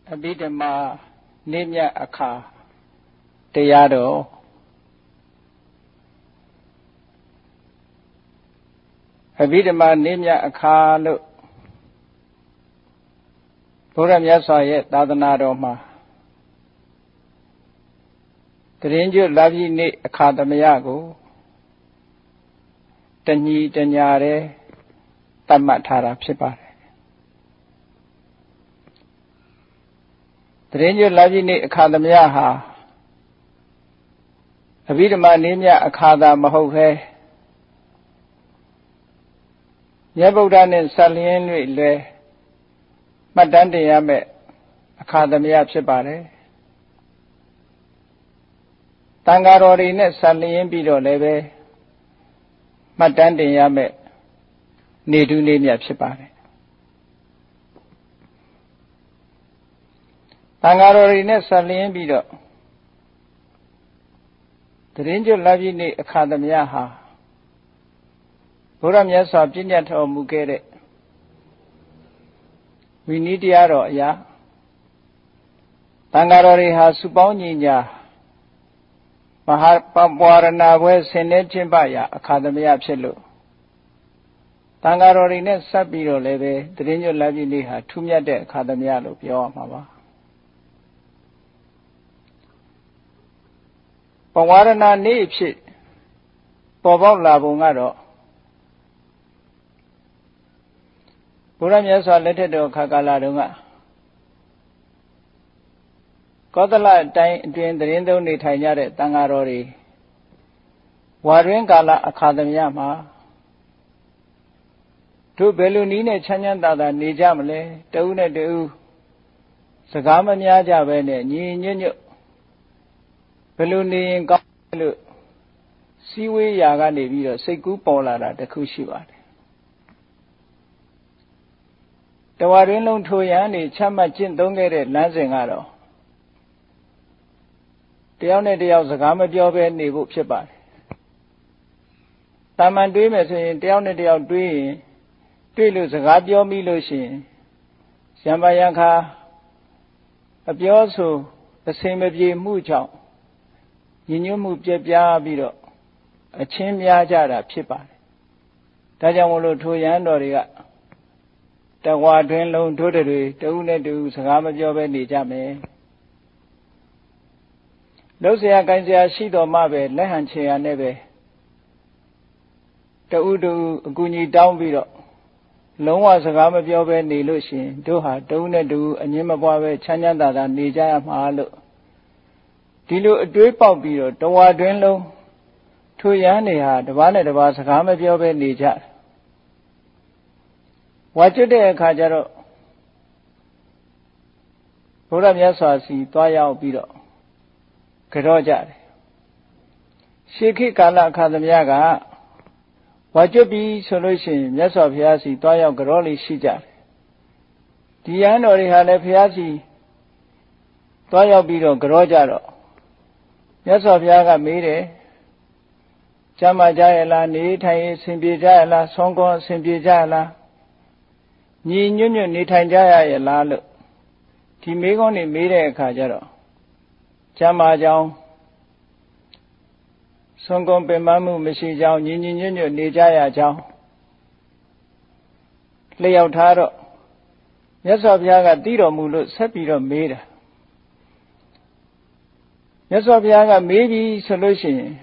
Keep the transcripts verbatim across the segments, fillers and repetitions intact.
Abhidhamma Nimya Akha Tayado Abhidhamma Nimya Akha Lu Buddha Myasaya Dadana Ma Trinju Lavi Ni Akadamayago Tanyi Tanyare Tamatara Pipare Trinju Lavi Ni Akadamayaha Abhidhamma Nimya Akada Mahove Yabuddha Nin Salien Le Madandi Yame Akadamaya Pipare Tangarori ne Salien Bido Leve Madandi Yame Nidu Nimya Pipare Tangarori ne Salien Bido Trinju Lavi Ni Akadamayaha Buddha Myasa Pinyato Mugere We need Yaro Ya Tangarori has Suboninya Mahapawarana West Senechimbaya Academia Pselu Tangarori ne Sabiro Leve, Trinju Lavi Niha, Tumia de Academia Lupio Mama Pawarana Nipsi Bobo Labungaro Buddha Myasa letted to Kakaladunga Kotala time during the Indo Nitanyare Tangarori Warin Gala Academia Ma To Belunine Chanyanda Nijamle, Tauna de Sagama Nyaja Vene, Ni Beluni in Galu Siwe Yagani Vito, Seku Pola, the Kushiwa. The Warin Toyani, Chamachin don't get it, Lansing Aro. The only day of the Gama Job and Nibu Chipa. Taman dreamers in the only day of dream, Trilus Radio Milushi, Sambayanka, a Biosu, the same of ye Mucho, Yinu Mubja Bido, a Chimya Jara Chipa. Tajamolo to Yandoria. The Wadrin Lone Totary, Tuna do Sagama Job and Nijame. Losia Gansia Shido Mabe, Lehanche and Neve. The Udu Guni down below. Longwa Sagama Job and Nilushi, Doha, Dona do, and Yimabawe, Chanyanda, Nija Malu. Dilu a drip of below, the Wadrin Low. Two Yania, the one that was Sagama Job and Nija. What you there, Kajaro? Buddha Myasa si Toya Bido. Keroja. Shiki Kala Kadamiaga. What you be solution, yes of Yasi, Toya Groli Shija. Dianori Hale Piasi Toya Bido Grojaro. Yes of Yaga Mire Chama Jayala, Nitai, Simbi Jayala, Songo, Simbi Jayala. Ni Nunu Nitanjaya Lalu. Timigoni Mire Kajaro. Chama Jao Songom Pemamu Mishi Jao, Nini Nunu Nijaya Jao. Leo Taro. Yes of Yaga Diro Mulu, Sepiro Mira. Yes of Yaga maybe solution.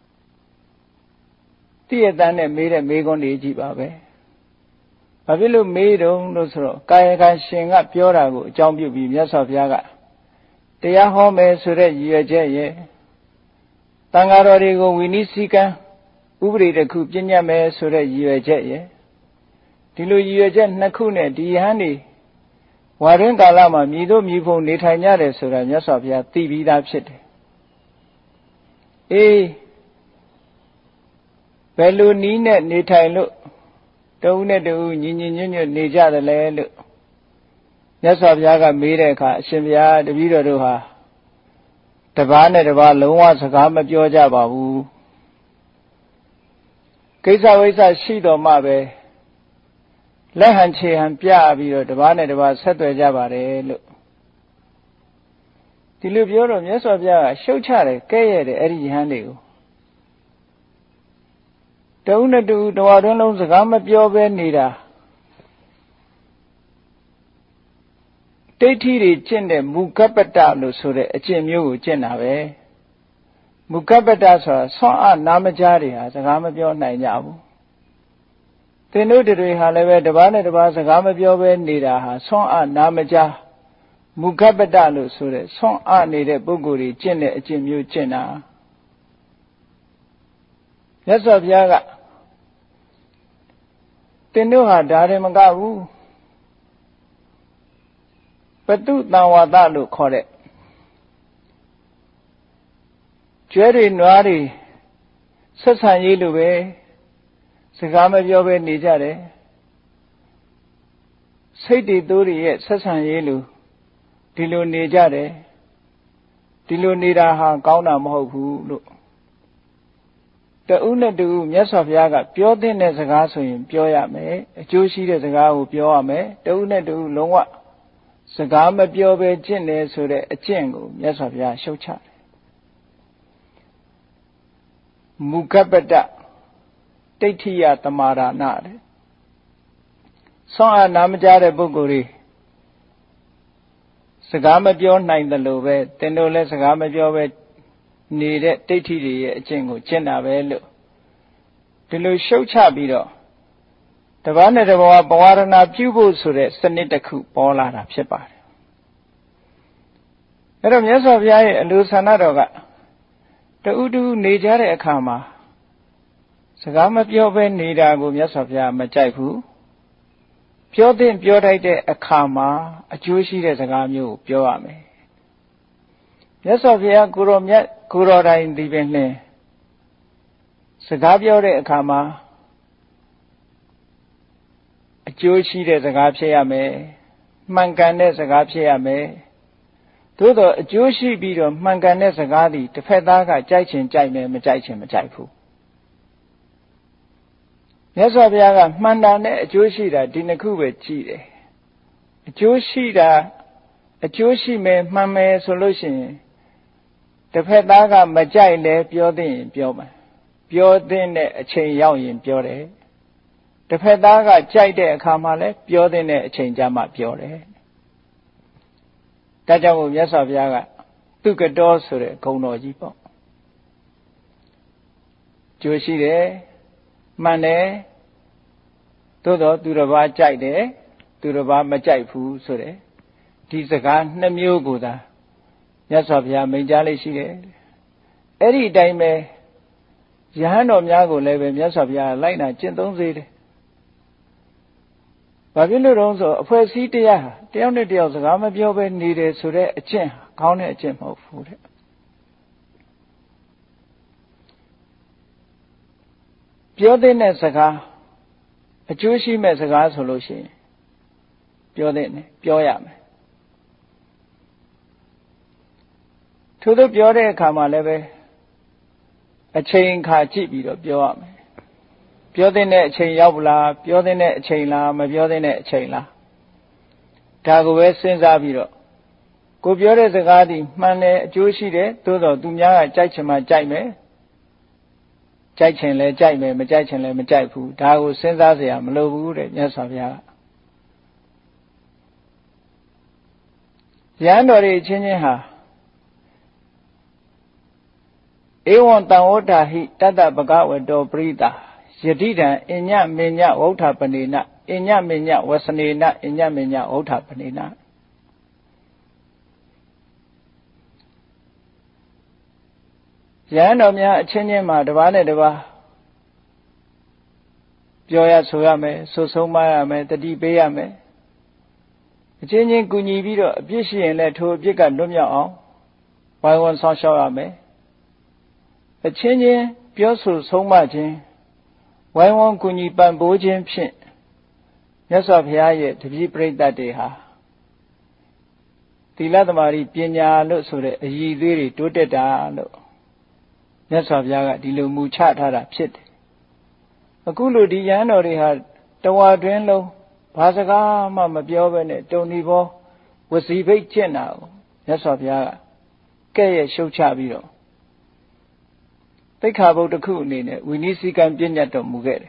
Theatane made a Megoni Jibabe. Avilu made on Lusro, Kayaka Shing up Piorago, Jambu, yes of Yaga. They are home as Sure Yaja. Tangarorigo, Winisika, Ubri the Kupinia me Sure Yaja. Tilu Yaja Nakune, Dihani. Warin Galama, Mido Mipo Nitanyare Sura, yes of Ya, T V that shit. Eh. Belu Nina Nitailu. Don't do Nini Nija the Lelu. Yes of Yaga Mireka, Shimia, the Vidoha. The Vana de Valua Sagama Georgia Babu. Kisa Wisa Shido Mabe. Lehanche and Pia Vido, the Vana de Vaseto Javare. ဒီလိုပြောတော့မြတ်စွာဘုရားကရှုတ်ချတယ်ကဲ့ရဲ့တယ်အဲ့ဒီယဟန်တွေကိုတဦးနဲ့တူတဝါတွင်းလုံးစကားမပြောဘဲနေတာဒိဋ္ဌိတွေကျင့်တဲ့မူကပ္ပတလို့ဆိုတဲ့အကျင့်မျိုးကိုကျင့်တာပဲမူကပ္ပတဆိုတာဆွမ်းအားနာမကြားတွေဟာစကားမပြောနိုင်ကြဘူးသင်တို့တွေဟာလည်းပဲတပားနဲ့တပားစကားမပြောဘဲနေတာဟာဆွမ်းအားနာမကြားမူကပ္ပတလို့ဆိုတဲ့ဆွမ်းအားနေတဲ့ပုဂ္ဂိုလ်တွေကျင့်တဲ့အကျင့်မျိုးကျင့်တာမြတ်စွာဘုရားကသင်တို့ဟာဒါရင်မကဘူးပတုတံဝါဒလို့ခေါ်တဲ့ကျွဲတွေနွားတွေဆက်ဆံရေးလိုပဲစကားမပြောဘဲနေကြတယ်စိတ်တွေသိုးတွေရဲ့ဆက်ဆံရေးလိုဒီလိုနေကြတယ်ဒီလိုနေတာဟာကောင်းတာမဟုတ်ဘူးလို့တဦးနဲ့တူမြတ်စွာဘုရားကပြောတဲ့စကားဆိုရင်ပြောရမယ်အကျိုးရှိတဲ့စကားကိုပြောရမယ်တဦးနဲ့တူလုံးဝစကားမပြောဘဲကျင့်တယ်ဆိုတဲ့အကျင့်ကိုမြတ်စွာဘုရားရှုတ်ချတယ်မူကပ္ပတဒိဋ္ဌိယသမာဒါနတဲ့ဆွမ်းအားနာမကြားတဲ့ပုဂ္ဂိုလ်တွေစကားမပြောနိုင်တယ်လို့ပဲသင်တို့လည်းစကားမပြောဘဲနေတဲ့ဒိဋ္ဌိတွေရဲ့အကျင့်ကိုကျင့်တာပဲလို့ဒီလိုရှုတ်ချပြီးတော့တပားနဲ့တပားပဝါရဏပြုဖို့ဆိုတဲ့စနစ်တစ်ခုပေါ်လာတာဖြစ်ပါတယ်အဲ့တော့မြတ်စွာဘုရားရဲ့အလိုဆန္ဒတော်ကတူတူနေကြတဲ့အခါမှာစကားမပြောဘဲနေတာကိုမြတ်စွာဘုရားမကြိုက်ဘူးပြောတဲ့ပြောထိုက်တဲ့အခါမှာအကျိုးရှိတဲ့စကားမျိုးကိုပြောရမယ်မြတ်စွာဘုရားကိုရောမြတ်ကိုရောတိုင်းဒီပင်လင်းစကားပြောတဲ့အခါမှာအကျိုးရှိတဲ့စကားဖြစ်ရမယ်မှန်ကန်တဲ့စကားဖြစ်ရမယ်သို့တော့အကျိုးရှိပြီးတော့မှန်ကန်တဲ့စကားသည်တစ်ဖက်သားကကြိုက်ချင်ကြိုက်မယ်မကြိုက်ချင်မကြိုက်ဘူးမြတ်စွာဘုရားကမှန်တာနဲ့အကျိုးရှိတာဒီနှစ်ခုပဲကြည့်တယ်အကျိုးရှိတာအကျိုးရှိမယ်မှန်မယ်ဆိုလို့ရှိရင်တစ်ဖက်သားကမကြိုက်လဲပြောသိရင်ပြောမယ်ပြောတဲ့အချိန်ရောက်ရင်ပြောတယ်တစ်ဖက်သားကကြိုက်တဲ့အခါမှာလဲပြောတဲ့အချိန်ကြမှာပြောတယ်ဒါကြောင့်မို့မြတ်စွာဘုရားကသူကတော်ဆိုတဲ့ဂုဏ်တော်ကြီးပေါ့ကျိုးရှိတယ်မှန်တယ်သို့တော့သူတစ်ပါးကြိုက်တယ်သူတစ်ပါးမကြိုက်ဘူးဆိုတဲ့ဒီစကားနှစ်မျိုးကိုသာမြတ်စွာဘုရားမိန့်ကြားလေးရှိတယ်အဲ့ဒီအတိုင်းပဲယဟန်တော်များကိုလည်းပဲမြတ်စွာဘုရားလိုက်နာကျင့်သုံးစေတယ်ဘာဖြစ်လို့တော့ဆိုအဖွဲ့အစည်းတရားဟာတယောက်နဲ့တယောက်စကားမပြောဘဲနေတယ်ဆိုတဲ့အကျင့်ကောင်းတဲ့အကျင့်မဟုတ်ဘူးတဲ့ပြောတဲ့စကားအကျိုးရှိမဲ့စကားဆိုလို့ရှိရင်ပြောတဲ့နဲ့ပြောရမယ်ထို့သောပြောတဲ့အခါမှာလည်းပဲအချိန်ခါကြည့်ပြီးတော့ပြောရမယ်ပြောတဲ့အချိန်ရောက်ပလားပြောတဲ့အချိန်လားမပြောတဲ့အချိန်လားဒါကိုပဲစဉ်းစားပြီးတော့ကိုပြောတဲ့စကားဒီမှန်တယ်အကျိုးရှိတယ်သို့တော့သူများကကြိုက်ချင်မှကြိုက်မယ်ကြိုက်ချင်လဲကြိုက်မယ်မကြိုက်ချင်လဲမကြိုက်ဘူးဒါကိုစဉ်းစားเสียမလိုဘူးတဲ့မြတ်စွာဘုရားရဟန်းတော်တွေချင်းချင်းဟာဧဝံတံဝဋ္ဌာဟိတတ္တပကဝတောပရိတာယတိတံအညမညဝဋ္ဌပနေနအညမညဝစနေနအညမညဝဋ္ဌပနေနရဟန်းတော်များအချင်းချင်းမှာတစ်ပါးနဲ့တစ်ပါးပြောရဆိုရမယ်ဆိုဆုံးမရမယ်တတိပေးရမယ်အချင်းချင်းကူညီပြီးတော့အပြစ်ရှိရင်လည်းထိုအပြစ်ကလွတ်မြောက်အောင်ဝိုင်းဝန်းဆောင်ရှောက်ရမယ်အချင်းချင်းပြောဆိုဆုံးမခြင်းဝိုင်းဝန်းကူညီပံ့ပိုးခြင်းဖြင့်မြတ်စွာဘုရားရဲ့တပည့်ပရိသတ်တွေဟာသီလသမารိပညာလို့ဆိုတဲ့အရည်အသွေးတွေတိုးတက်တာလို့မြတ်စွာဘုရားကဒီလိုမူချထားတာဖြစ်တယ်အခုလိုဒီယဟန်တော်တွေဟာတဝါတွင်လုံးဘာစကားမှမပြောဘဲနဲ့တုံဒီဘောဝစီဘိတ်ကျင့်တာကိုမြတ်စွာဘုရားကကဲ့ရဲ့ရှုတ်ချပြီးတော့သိက္ခာပုဒ်တစ်ခုအနေနဲ့ဝိနည်းစည်းကမ်းပြညတ်တော်မူခဲ့တယ်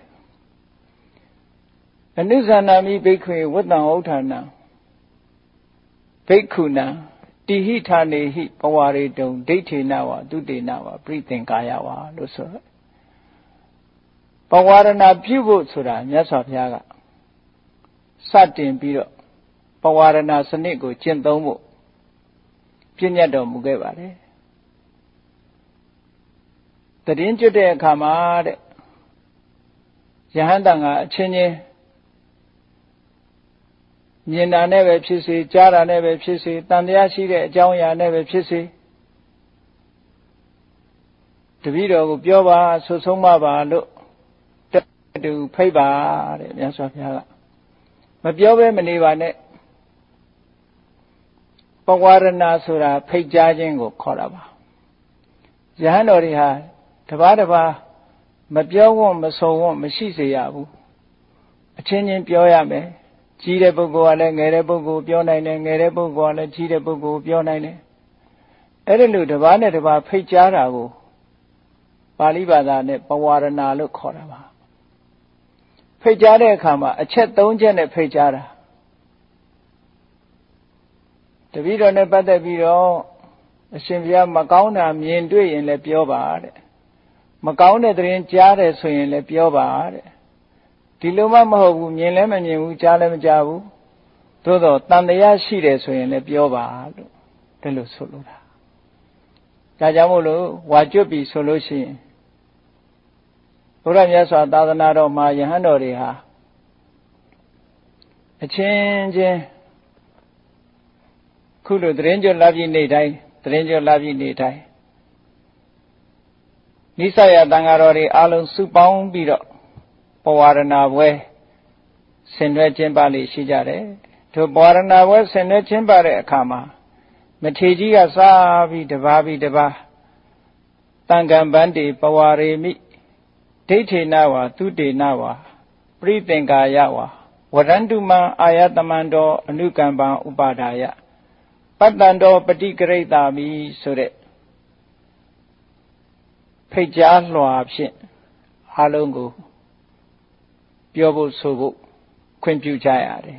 အနုဇာနာမိဘိက္ခွေဝတ္တံဥဋ္ဌာဏဘိက္ခုနံတိဟိဌာနေဟိပဝါရေတုံဒိဋ္ဌိနဝသုတေနဝပရိသင်္ကာယဝလို့ဆိုရပဝါရဏပြုဖို့ဆိုတာမြတ်စွာဘုရားကစတင်ပြီးတော့ပဝါရဏစနစ်ကိုကျင့်သုံးဖို့ပြညတ်တော်မူခဲ့ပါတယ်တရင်ကျွတ်တဲ့အခါမှာတဲ့ယဟန်တန်ကအချင်းချင်းမြင်တာနဲ့ပဲဖြစ်စေကြားတာနဲ့ပဲဖြစ်စေတန်တရားရှိတဲ့အကြောင်းအရာနဲ့ပဲဖြစ်စေတပည့်တော်ကိုပြောပါဆွဆုံးမပါလို့တူဖိတ်ပါတဲ့မြတ်စွာဘုရားကမပြောဘဲမနေပါနဲ့ပဝါရဏဆိုတာဖိတ်ကြားခြင်းကိုခေါ်တာပါယဟန်တော်တွေဟာတပါးတပါးမပြောဝတ်မဆုံးဝတ်မရှိစေရဘူးအချင်းချင်းပြောရမယ်ကြီးတဲ့ပုဂ္ဂိုလ်ကလည်းငယ်တဲ့ပုဂ္ဂိုလ်ပြောနိုင်တယ်ငယ်တဲ့ပုဂ္ဂိုလ်ကလည်းကြီးတဲ့ပုဂ္ဂိုလ်ပြောနိုင်တယ်အဲ့ဒီလိုတပါးနဲ့တပါးဖိတ်ကြားတာကိုပါဠိဘာသာနဲ့ပဝါရဏလို့ခေါ်တာပါဖိတ်ကြားတဲ့အခါမှာအချက်၃ချက်နဲ့ဖိတ်ကြားတာတပည့်တော်နဲ့ပတ်သက်ပြီးတော့အရှင်ဘုရားမကောင်းတာမြင်တွေ့ရင်လည်းပြောပါတဲ့မကောင်းတဲ့သတင်းကြားတယ်ဆိုရင်လည်းပြောပါတဲ့ဒီလိုမှမဟုတ်ဘူးမြင်လည်းမမြင်ဘူးကြားလည်းမကြားဘူးသို့တော့တန်တရားရှိတယ်ဆိုရင်လည်းပြောပါလို့ဒီလိုဆိုလိုတာဒါကြောင့်မို့လို့ဝါကျွတ်ပြီဆိုလို့ရှိရင်ဘုရားမြတ်စွာသာသနာတော်မှာယဟန်တော်တွေဟာအချင်းချင်းခုလိုသတင်းကြွလာပြီးနေ့တိုင်းသတင်းကြွလာပြီးနေ့တိုင်းနိစ္စယတန်ဃာတော်တွေအားလုံးစုပေါင်းပြီးတော့ပဝါရဏပွဲဆင်နွှဲကျင်းပလေရှိကြတယ်ဒီပဝါရဏပွဲဆင်နွှဲကျင်းပတဲ့အခါမှာမထေကြီးကစားပြီးတပါးပြီးတပါးတန်ကံပန်းတေပဝါရေမိဒိဋ္ဌိနဝသုတေနဝပရိသင်္ကာယဝဝရန္တုမံအာယတမန္တောအနုကမ္ပံဥပါဒါယပတ္တန္တောပฏิကရိတာမိဆိုတဲ့ဖိတ်ကြားလွှာဖြင့်အားလုံးကိုပြောဖို့ဆိုဖို့ခွင့်ပြုကြရတယ်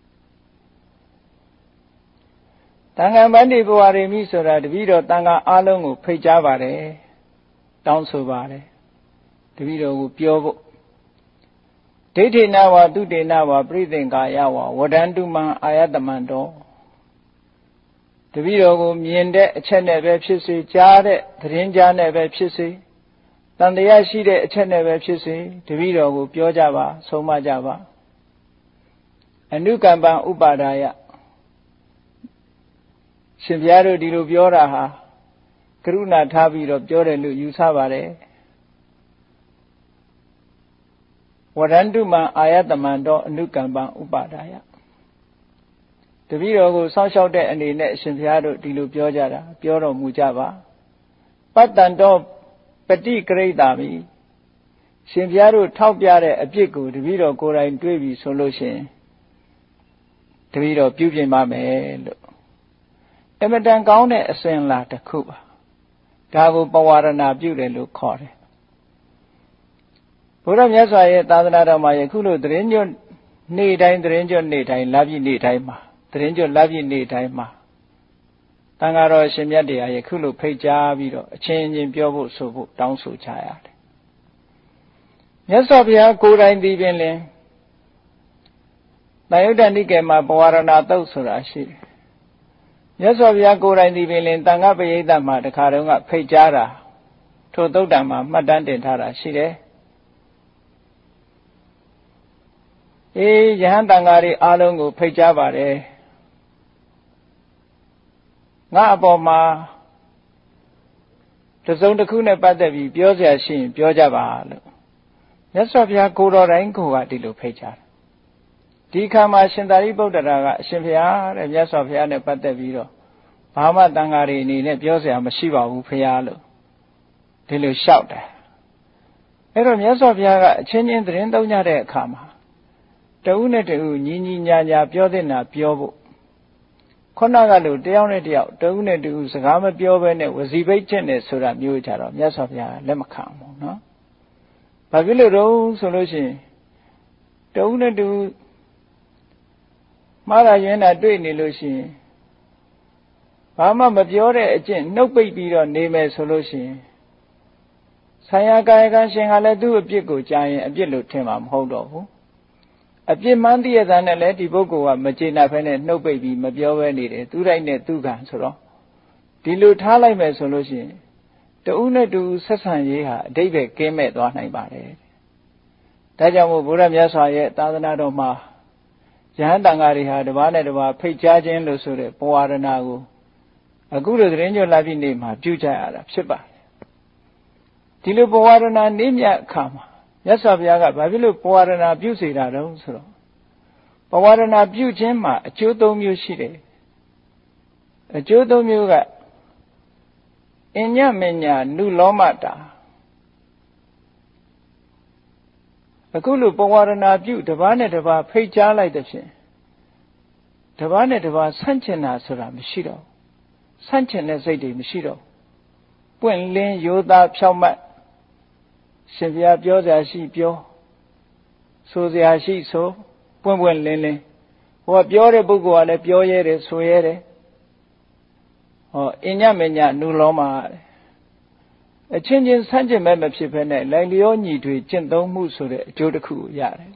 တန်ခါပန္တိဘဝရေမိဆိုတာတပည့်တော်တန်ခါအားလုံးကိုဖိတ်ကြားပါတယ်တောင်းဆိုပါတယ်တပည့်တော်ကိုပြောဖို့ဒိဋ္ဌိနဝသုတေနဝပရိသင်္ကာယဝဝဒန္တုမံအာယတမန္တောတပည့်တော်ကိုမြင်တဲ့အချက်နဲ့ပဲဖြစ်စေကြားတဲ့သတင်းကြားနဲ့ပဲဖြစ်စေတန်တရားရှိတဲ့အချက်နဲ့ပဲဖြစ်စေတပည့်တော်ကိုပြောကြပါဆုံးမကြပါအနုကမ္ပံဥပါဒါယရှင်ဘုရားတို့ဒီလိုပြောတာဟာကရုဏာထားပြီးတော့ပြောတယ်လို့ယူဆပါတယ်ဝရန္တုမံအာယတမန္တောအနုကမ္ပံဥပါဒါယတပည့်တော်ကိုစောင့်ရှောက်တဲ့အနေနဲ့အရှင်ဘုရားတို့ဒီလိုပြောကြတာပြောတော်မူကြပါပတ္တန္တောပฏิကရိတာမိရှင်ဘုရားတို့ထောက်ပြတဲ့အပြစ်ကိုတပည့်တော်ကိုယ်တိုင်တွေးပြီးဆိုလို့ရှိရင်တပည့်တော်ပြုပြင်ပါမယ်လို့အမတန်ကောင်းတဲ့အစဉ်လာတစ်ခုပါဒါကိုပဝါရဏပြုတယ်လို့ခေါ်တယ်ဘုရားမြတ်စွာရဲ့သာသနာတော်မှာယခုလိုသတင်းကျွတ်နေ့တိုင်းသတင်းကျွတ်နေ့တိုင်းလပြည့်နေ့တိုင်းမှာသတင်းကျွတ်လပြည့်နေ့တိုင်းမှာတန်ဃာတော်ရှင်မြတ်တရားယခုလိုဖိတ်ကြားပြီးတော့အချင်းချင်းပြောဖို့ဆိုဖို့တောင်းဆိုကြရတယ်မြတ်စွာဘုရားကိုယ်တိုင်ဒီပင်လင်တန်ယုတ်တနိကေမှာပဝါရဏသုတ်ဆိုတာရှိတယ်မြတ်စွာဘုရားကိုယ်တိုင်ဒီပင်လင်တန်ခါပရိသတ်မှာတခါတုန်းကဖိတ်ကြားတာထိုသုတ်တံမှာမှတ်တမ်းတင်ထားတာရှိတယ်အေးယဟန်တန်ဃာတွေအားလုံးကိုဖိတ်ကြားပါတယ်ငါအပေါ်မှာတစုံတစ်ခုနဲ့ပတ်သက်ပြီးပြောစရာရှိရင်ပြောကြပါလို့မြတ်စွာဘုရားကိုယ်တော်တိုင်းကိုကဒီလိုဖိတ်ကြားတယ်ဒီခါမှာရှင်သာရိပုတ္တရာကအရှင်ဘုရားတဲ့မြတ်စွာဘုရားနဲ့ပတ်သက်ပြီးတော့ဘာမှတန်ဃာတွေအနေနဲ့ပြောစရာမရှိပါဘူးဘုရားလို့ဒီလိုလျှောက်တယ်အဲ့တော့မြတ်စွာဘုရားကအချင်းချင်းသတင်းသုံးကြတဲ့အခါမှာတဦးနဲ့တဦးညီညီညာညာပြောတဲ့နာပြောဖို့ခုနကလိုတယောက်နဲ့တယောက်တဦးနဲ့တဦးစကားမပြောဘဲနဲ့ဝစီပိတ်ချက်နဲ့ဆိုတာမျိုးကြတော့မြတ်စွာဘုရားလက်မခံဘူးနော်။ဘာဖြစ်လို့တော့ဆိုလို့ရှိရင်တဦးနဲ့တဦးမှားတာရင်းတာတွေ့နေလို့ရှိရင်ဘာမှမပြောတဲ့အကျင့်နှုတ်ပိတ်ပြီးတော့နေမယ်ဆိုလို့ရှိရင်ဆံရကာယကံရှင်ကလည်းသူ့အပြစ်ကိုကြားရင်အပြစ်လို့ထင်မှာမဟုတ်တော့ဘူးအပြစ်မှန်းသိရတဲ့နဲ့လည်းဒီပုဂ္ဂိုလ်ကမကျေနပ်ဘဲနဲ့နှုတ်ပိတ်ပြီးမပြောဘဲနေတယ်သူတိုင်းနဲ့သူကံဆိုတော့ဒီလိုထားလိုက်မယ်ဆိုလို့ရှိရင်တဦးနဲ့တူဆက်ဆံရေးဟာအတိတ်ပဲကင်းမဲ့သွားနိုင်ပါတယ်ဒါကြောင့်မို့ဘုရားမြတ်စွာရဲ့သာသနာတော်မှာယဟန်တန်ဃာတွေဟာတစ်ပါးနဲ့တစ်ပါးဖိတ်ကြားခြင်းလို့ဆိုတဲ့ပဝါဒနာကိုအခုလိုသတင်းကြွလာပြီးနေမှာပြုကြရတာဖြစ်ပါတယ်ဒီလိုပဝါဒနာနေ့မြတ်အခါမှာမြတ်စွာဘုရားကဘာဖြစ်လို့ပဝါဒနာပြုစေတာတုံးဆိုတော့ပဝါဒနာပြုခြင်းမှာအကျိုးသုံးမျိုးရှိတယ်အကျိုးသုံးမျိုးကအညမညာနုလောမတာအခုလိုပဝါဒနာပြုတစ်ပါးနဲ့တစ်ပါးဖိတ်ကြားလိုက်တဲ့ဖြင့်တစ်ပါးနဲ့တစ်ပါးဆန့်ကျင်တာဆိုတာမရှိတော့ဆန့်ကျင်တဲ့စိတ်တွေမရှိတော့ပွင့်လင်းရိုးသားဖြောင့်မတ်ရှင်ဘုရားပြောစရာရှိပြောဆိုစရာရှိဆိုပွင့်ပွင့်လင်းလင်းဟောပြောတဲ့ပုဂ္ဂိုလ်ကလည်းပြောရဲတယ်ဆိုရဲတယ်ဟောအညမညာနုလောမအချင်းချင်းဆန့်ကျင်မဲ့မဖြစ်ဘဲနဲ့လိုက်လျောညီတွေကျင့်သုံးမှုဆိုတဲ့အကျိုးတစ်ခုကိုရတယ်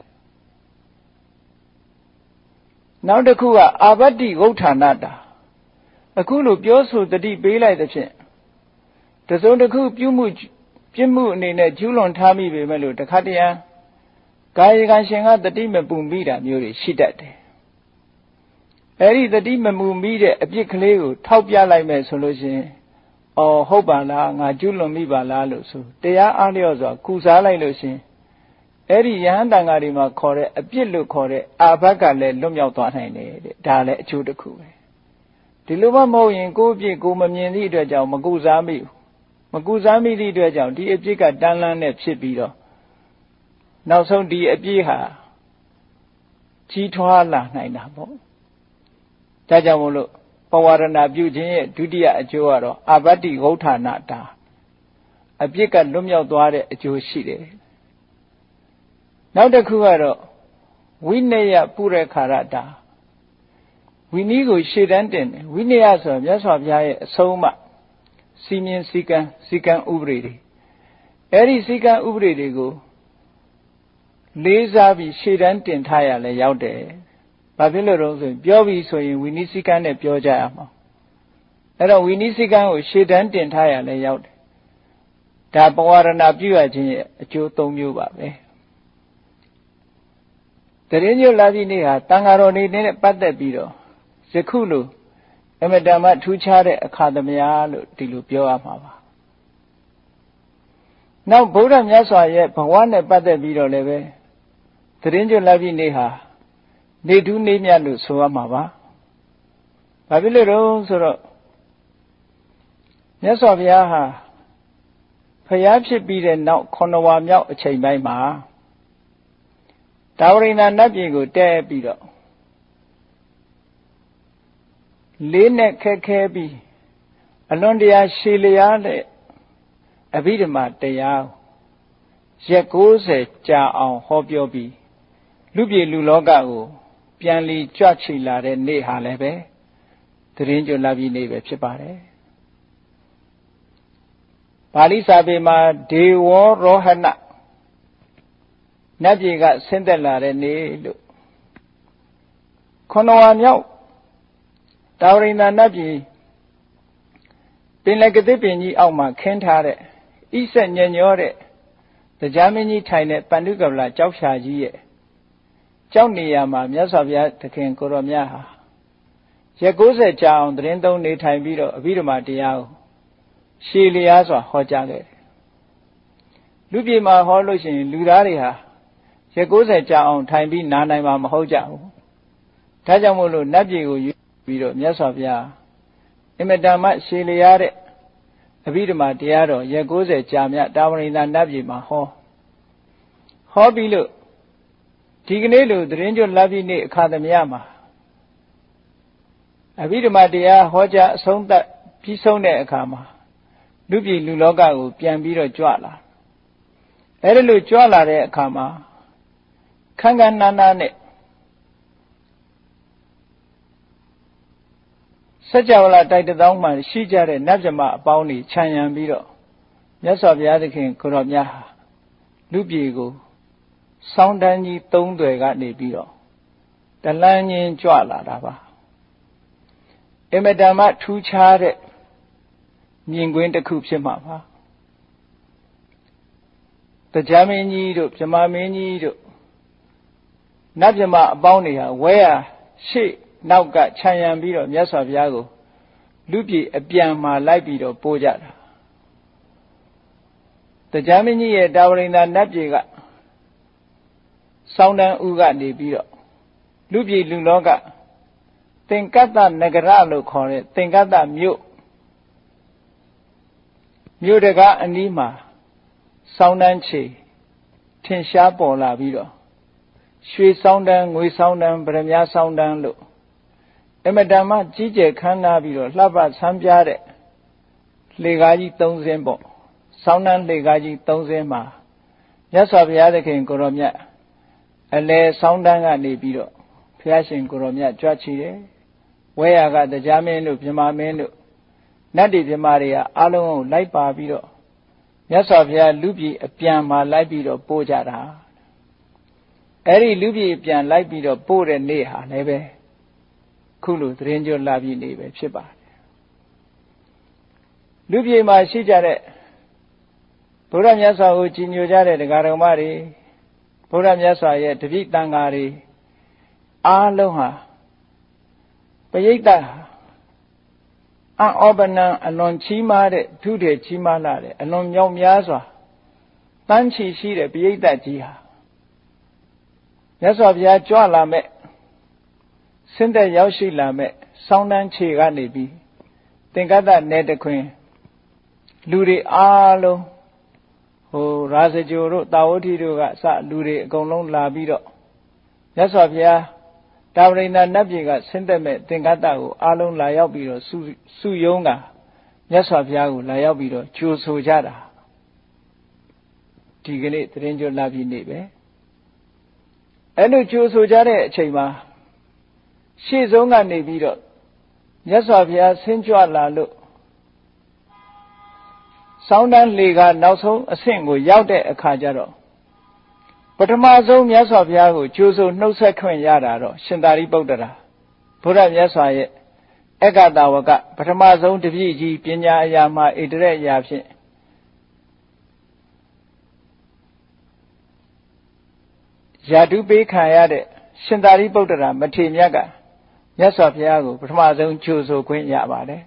နောက်တစ်ခုကအာဘတ္တိဝဋ္ဌာဏတာအခုလိုပြောဆိုတတိပေးလိုက်တဲ့ဖြင့်တစုံတစ်ခုပြုမှုပြစ်မှုအနေနဲ့ကျူးလွန်ထားမိပေမဲ့လို့တခါတည်းကာယကံရှင်ကတတိမပူမိတာမျိုးတွေရှိတတ်တယ်အဲ့ဒီတတိမမူမိတဲ့အပြစ်ကလေးကိုထောက်ပြလိုက်မယ်ဆိုလို့ရှိရင်အော်ဟုတ်ပါလားငါကျူးလွန်မိပါလားလို့ဆိုတရားအားလျော့စွာကုစားလိုက်လို့ရှိရင်အဲ့ဒီယဟန်တန်ဃာတွေမှာခေါ်တဲ့အပြစ်လို့ခေါ်တဲ့အာဘတ်ကလည်းလွတ်မြောက်သွားနိုင်တယ်တဲ့ဒါလည်းအကျိုးတစ်ခုပဲဒီလိုမှမဟုတ်ရင်ကိုယ့်အပြစ်ကိုမမြင်သည့်အတွက်ကြောင့်မကုစားမိဘူးမကုစားမိသည့်အတွက်ကြောင့်ဒီအပြစ်ကတန်းလန်းနဲ့ဖြစ်ပြီးတော့နောက်ဆုံးဒီအပြစ်ဟာကြီးထွားလာနိုင်တာပေါ့ဒါကြောင့်မို့လို့ပဝါဒနာပြုခြင်းရဲ့ဒုတိယအကျိုးကတော့အာဘတ္တိဝဋ္ဌာဏတာအပြစ်ကလွတ်မြောက်သွားတဲ့အကျိုးရှိတယ်နောက်တစ်ခုကတော့ဝိနယပုရခါရတာဝိနည်းကိုရှေ့တန်းတင်တယ်ဝိနယဆိုမြတ်စွာဘုရားရဲ့အဆုံးအမစီမင်းစည်းကမ်းစည်းကမ်းဥပဒေတွေအဲ့ဒီစည်းကမ်းဥပဒေတွေကိုလေးစားပြီးရှေ့တန်းတင်ထားရလဲရောက်တယ်ဘာဖြစ်လို့တော့ဆိုရင်ပြောပြီးဆိုရင်ဝိနည်းစည်းကမ်းနဲ့ပြောကြရမှာအဲ့တော့ဝိနည်းစည်းကမ်းကိုရှေ့တန်းတင်ထားရလဲရောက်တယ်ဒါပဝါဒနာပြုရခြင်းရဲ့အကျိုးသုံးမျိုးပါပဲတရင်ညလာပြီနေ့ဟာတန်ဃာတော်နေနဲ့ပတ်သက်ပြီးတော့ယခုလိုအမတန်မှထူးခြားတဲ့အခါသမယလို့ဒီလိုပြောရမှာပါနောက်ဗုဒ္ဓမြတ်စွာရဲ့ဘဝနဲ့ပတ်သက်ပြီးတော့လည်းပဲတရင်ညလာပြီနေ့ဟာနေထူးနေမြတ်လို့ဆိုရမှာပါဘာဖြစ်လို့တော့ဆိုတော့မြတ်စွာဘုရားဟာဖျားဖြစ်ပြီးတဲ့နောက်ခုနှစ်ဝါမြောက်အချိန်ပိုင်းမှာတာဝရိန္ဒနတ်ပြည်ကိုတဲပြီးတော့လေးနဲ့ခက်ခဲပြီးအလွန်တရာရှည်လျားတဲ့အဘိဓမ္မာတရားရက်ကိုးဆယ်ကြာအောင်ဟောပြောပြီးလူပြည်လူလောကကိုပြန်လီကြွချီလာတဲ့နေ့ဟာလည်းပဲသီတင်းကျွတ်လာပြီနေ့ပဲဖြစ်ပါတယ်ပါဠိစာပေမှာဒေဝရောဟဏနတ်ပြည်ကဆင်းသက်လာတဲ့နေ့လို့ခုနဝါမြောက်တာဝရိန္ဒနတ်ပြည်ပင်လယ်ကတိပင်ကြီးအောက်မှာခင်းထားတဲ့ဣဆက်ညညောတဲ့တရားမင်းကြီးထိုင်တဲ့ပန္တုကဗလာကြောက်ဖြာကြီးရဲ့ကြောက်နေရမှာမြတ်စွာဘုရားသခင်ကိုရောမြတ်ဟာရက်ကိုးဆယ်ကြာအောင်သတင်းသုံးနေထိုင်ပြီးတော့အဘိဓမ္မာတရားကိုရှည်လျားစွာဟောကြားခဲ့တယ်လူပြည်မှာဟောလို့ရှိရင်လူသားတွေဟာရက်ကိုးဆယ်ကြာအောင်ထိုင်ပြီးနားနိုင်မှာမဟုတ်ကြဘူးဒါကြောင့်မို့လို့နတ်ပြည်ကိုယူပြီးတော့မြတ်စွာဘုရားအမတန်မှရှည်လျားတဲ့အဘိဓမ္မာတရားတော်ရက်ကိုးဆယ်ကြာမြတ်တာဝရိန္ဒနတ်ပြည်မှာဟောဟောပြီးလို့ဒီကနေ့လိုသတင်းကျွတ်လပ်ပြီးနေ့အခါသမယမှာအဘိဓမ္မာတရားဟောကြားအဆုံးသတ်ပြီးဆုံးတဲ့အခါမှာလူပြည်လူလောကကိုပြန်ပြီးတော့ကြွလာအဲ့ဒါလို့ကြွလာတဲ့အခါမှာခန်းခန်းနားနားနဲ့စัจ java လာတိုက်တောင်းမှရှိကြတဲ့နတ်မြမအပေါင်းတွေခြံရံပြီးတော့မြတ်စွာဘုရားသခင်ကိုရောမြတ်ဟာလူပြည်ကိုစောင်းတန်းကြီးသုံးသွယ်ကနေပြီးတော့တလန်းချင်းကြွလာတာပါအမတမထူးခြားတဲ့မြင်ကွင်းတစ်ခုဖြစ်မှာပါတရားမင်းကြီးတို့ဗြဟ္မာမင်းကြီးတို့နတ်ဗြဟ္မာအပေါင်းတွေဟာဝဲရရှေ့နောက်ကခြံရံပြီးတော့မြတ်စွာဘုရားကိုလူပြည်အပြန်မှာလိုက်ပြီးတော့ပို့ကြတာတရားမင်းကြီးရဲ့တာဝရိန္ဒနတ်ပြည်ကစောင်းတန်းဦးကနေပြီးတော့လူပြည်လူလောကသင်္ကတ္တနဂရလို့ခေါ်တဲ့သင်္ကတ္တမြို့မြို့တကားအနီးမှာစောင်းတန်းချေထင်ရှားပေါ်လာပြီးတော့ရွှေစောင်းတန်းငွေစောင်းတန်းဗရမ ्या စောင်းတန်းလို့အမတန်မှကြီးကျယ်ခမ်းနားပြီးတော့လှပဆန်းပြားတဲ့လှေကားကြီးသုံးစင်းပေါ့စောင်းတန်းလှေကားကြီးသုံးစင်းမှာမြတ်စွာဘုရားသခင်ကိုရောမြတ်အလဲစောင်းတန်းကနေပြီးတော့ဘုရားရှင်ကိုရောမြတ်ကြွချီတယ်ဝဲရကတရားမင်းတို့ဗြဟ္မာမင်းတို့နတ်တွေဗြဟ္မာတွေကအလုံးကိုလိုက်ပါပြီးတော့မြတ်စွာဘုရားလူပြည်အပြန်မှာလိုက်ပြီးတော့ပို့ကြတာအဲ့ဒီလူပြည်အပြန်လိုက်ပြီးတော့ပို့တဲ့နေ့ဟာလည်းပဲခုလိုသတင်းကြွလာပြီးနေပဲဖြစ်ပါတယ်လူပြည်မှာရှိကြတဲ့ဘုရားမြတ်စွာကိုကြီးညိုကြတဲ့တရားတော်မတွေဘုရားမြတ်စွာရဲ့တပည့်တန်ဃာတွေအားလုံးဟာပရိသတ်အံ့ဩပနံအလွန်ချီးမားတဲ့ထူးတယ်ချီးမားလာတဲ့အလွန်မြောက်များစွာတန်းချီရှိတဲ့ပရိသတ်ကြီးဟာမြတ်စွာဘုရားကြွလာမဲ့ဆင်းသက်ရောက်ရှိလာမဲ့စောင်းတန်းခြေကနေပြီးသင်္ကတ္တနယ်တခွင်လူတွေအားလုံးဟိုရာဇဂိုတို့တာဝတိတို့ကစလူတွေအကုန်လုံးလာပြီးတော့မြတ်စွာဘုရားတာဝရိန္ဒနတ်ပြည်ကဆင်းသက်မဲ့သင်္ကတ္တကိုအားလုံးလာရောက်ပြီးတော့စုယုံကမြတ်စွာဘုရားကိုလာရောက်ပြီးတော့ကြိုဆိုကြတာဒီကနေ့သတင်းကြွလာပြီးနေပဲအဲ့လိုကြိုဆိုကြတဲ့အချိန်မှာရှေ့ဆုံးကနေပြီးတော့မြတ်စွာဘုရားဆင်းကြွလာလို့စောင်းတန်းလေကနောက်ဆုံးအဆင့်ကိုရောက်တဲ့အခါကျတော့ပထမဆုံးမြတ်စွာဘုရားကိုကြိုးဆိုနှုတ်ဆက်ခွင့်ရတာတော့ရှင်သာရိပုတ္တရာဘုရားမြတ်စွာရဲ့အက္ခတဝကပထမဆုံးတပည့်ကြီးပညာအရာမှာဣတရက်အရာဖြင့်ယာတုပေးခံရတဲ့ရှင်သာရိပုတ္တရာမထေရမြတ်ကမြတ်စွာဘုရားကိုပထမဆုံးကြိုးဆိုခွင့်ရပါတယ်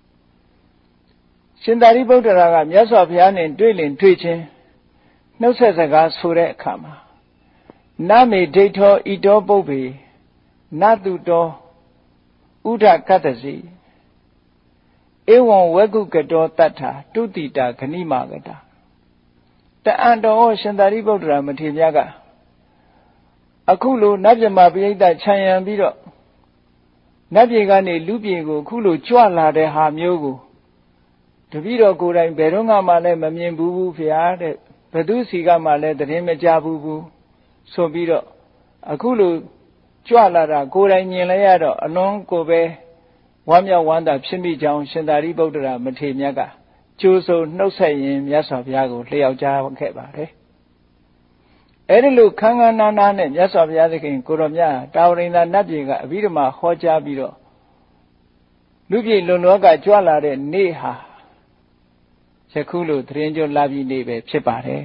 ရှင်သာရိပုတ္တရာကမြတ်စွာဘုရားနဲ့တွေ့လင်တွေ့ချင်းနှုတ်ဆက်စကားဆိုတဲ့အခါမှာနမေဒိဋ္ဌောဣတောပုပ္ပေနတုတောဥဒကတ္တစီဧဝံဝဂုကတောတတ္ထာတုတိတာဂဏိမာကတာတအံတော်ရှင်သာရိပုတ္တရာမထေရမြတ်ကအခုလိုနတ်မြတ်ပရိသတ်ခြံရံပြီးတော့နတ်ပြည်ကနေလူပြည်ကိုအခုလိုကြွလာတဲ့ဟာမျိုးကိုတပည့်တော်ကိုယ်တိုင်ဘယ်တော့မှလည်းမမြင်ဘူးဘူးဖေဟာတဲ့ဘသူစီကမှလည်းသတင်းမကြားဘူးဘူးဆိုပြီးတော့အခုလိုကြွလာတာကိုယ်တိုင်မြင်လဲရတော့အလွန်ကိုပဲဝမ်းမြောက်ဝမ်းသာဖြစ်မိကြောင်းရှင်သာရိပုတ္တရာမထေရမြတ်ကကြိုးဆိုနှုတ်ဆက်ရင်မြတ်စွာဘုရားကိုလျှောက်ကြားခဲ့ပါတယ်အဲ့ဒီလိုခန်းခန်းနားနားနဲ့မြတ်စွာဘုရားသခင်ကိုရောမြတ်တာဝရိန္ဒနတ်ပြည်ကအဘိဓမ္မာဟောကြားပြီးတော့လူပြည်လွန်လောကကြွလာတဲ့နေ့ဟာယခုလိုသတင်းကြွလာပြီးနေပဲဖြစ်ပါတယ်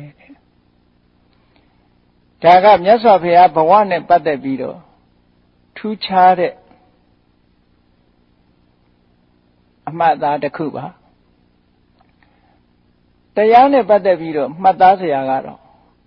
ဒါကမြတ်စွာဘုရားဘဝနဲ့ပတ်သက်ပြီးတော့ထူးခြားတဲ့အမှတ်သားတစ်ခုပါတရားနဲ့ပတ်သက်ပြီးတော့မှတ်သားစရာကတော့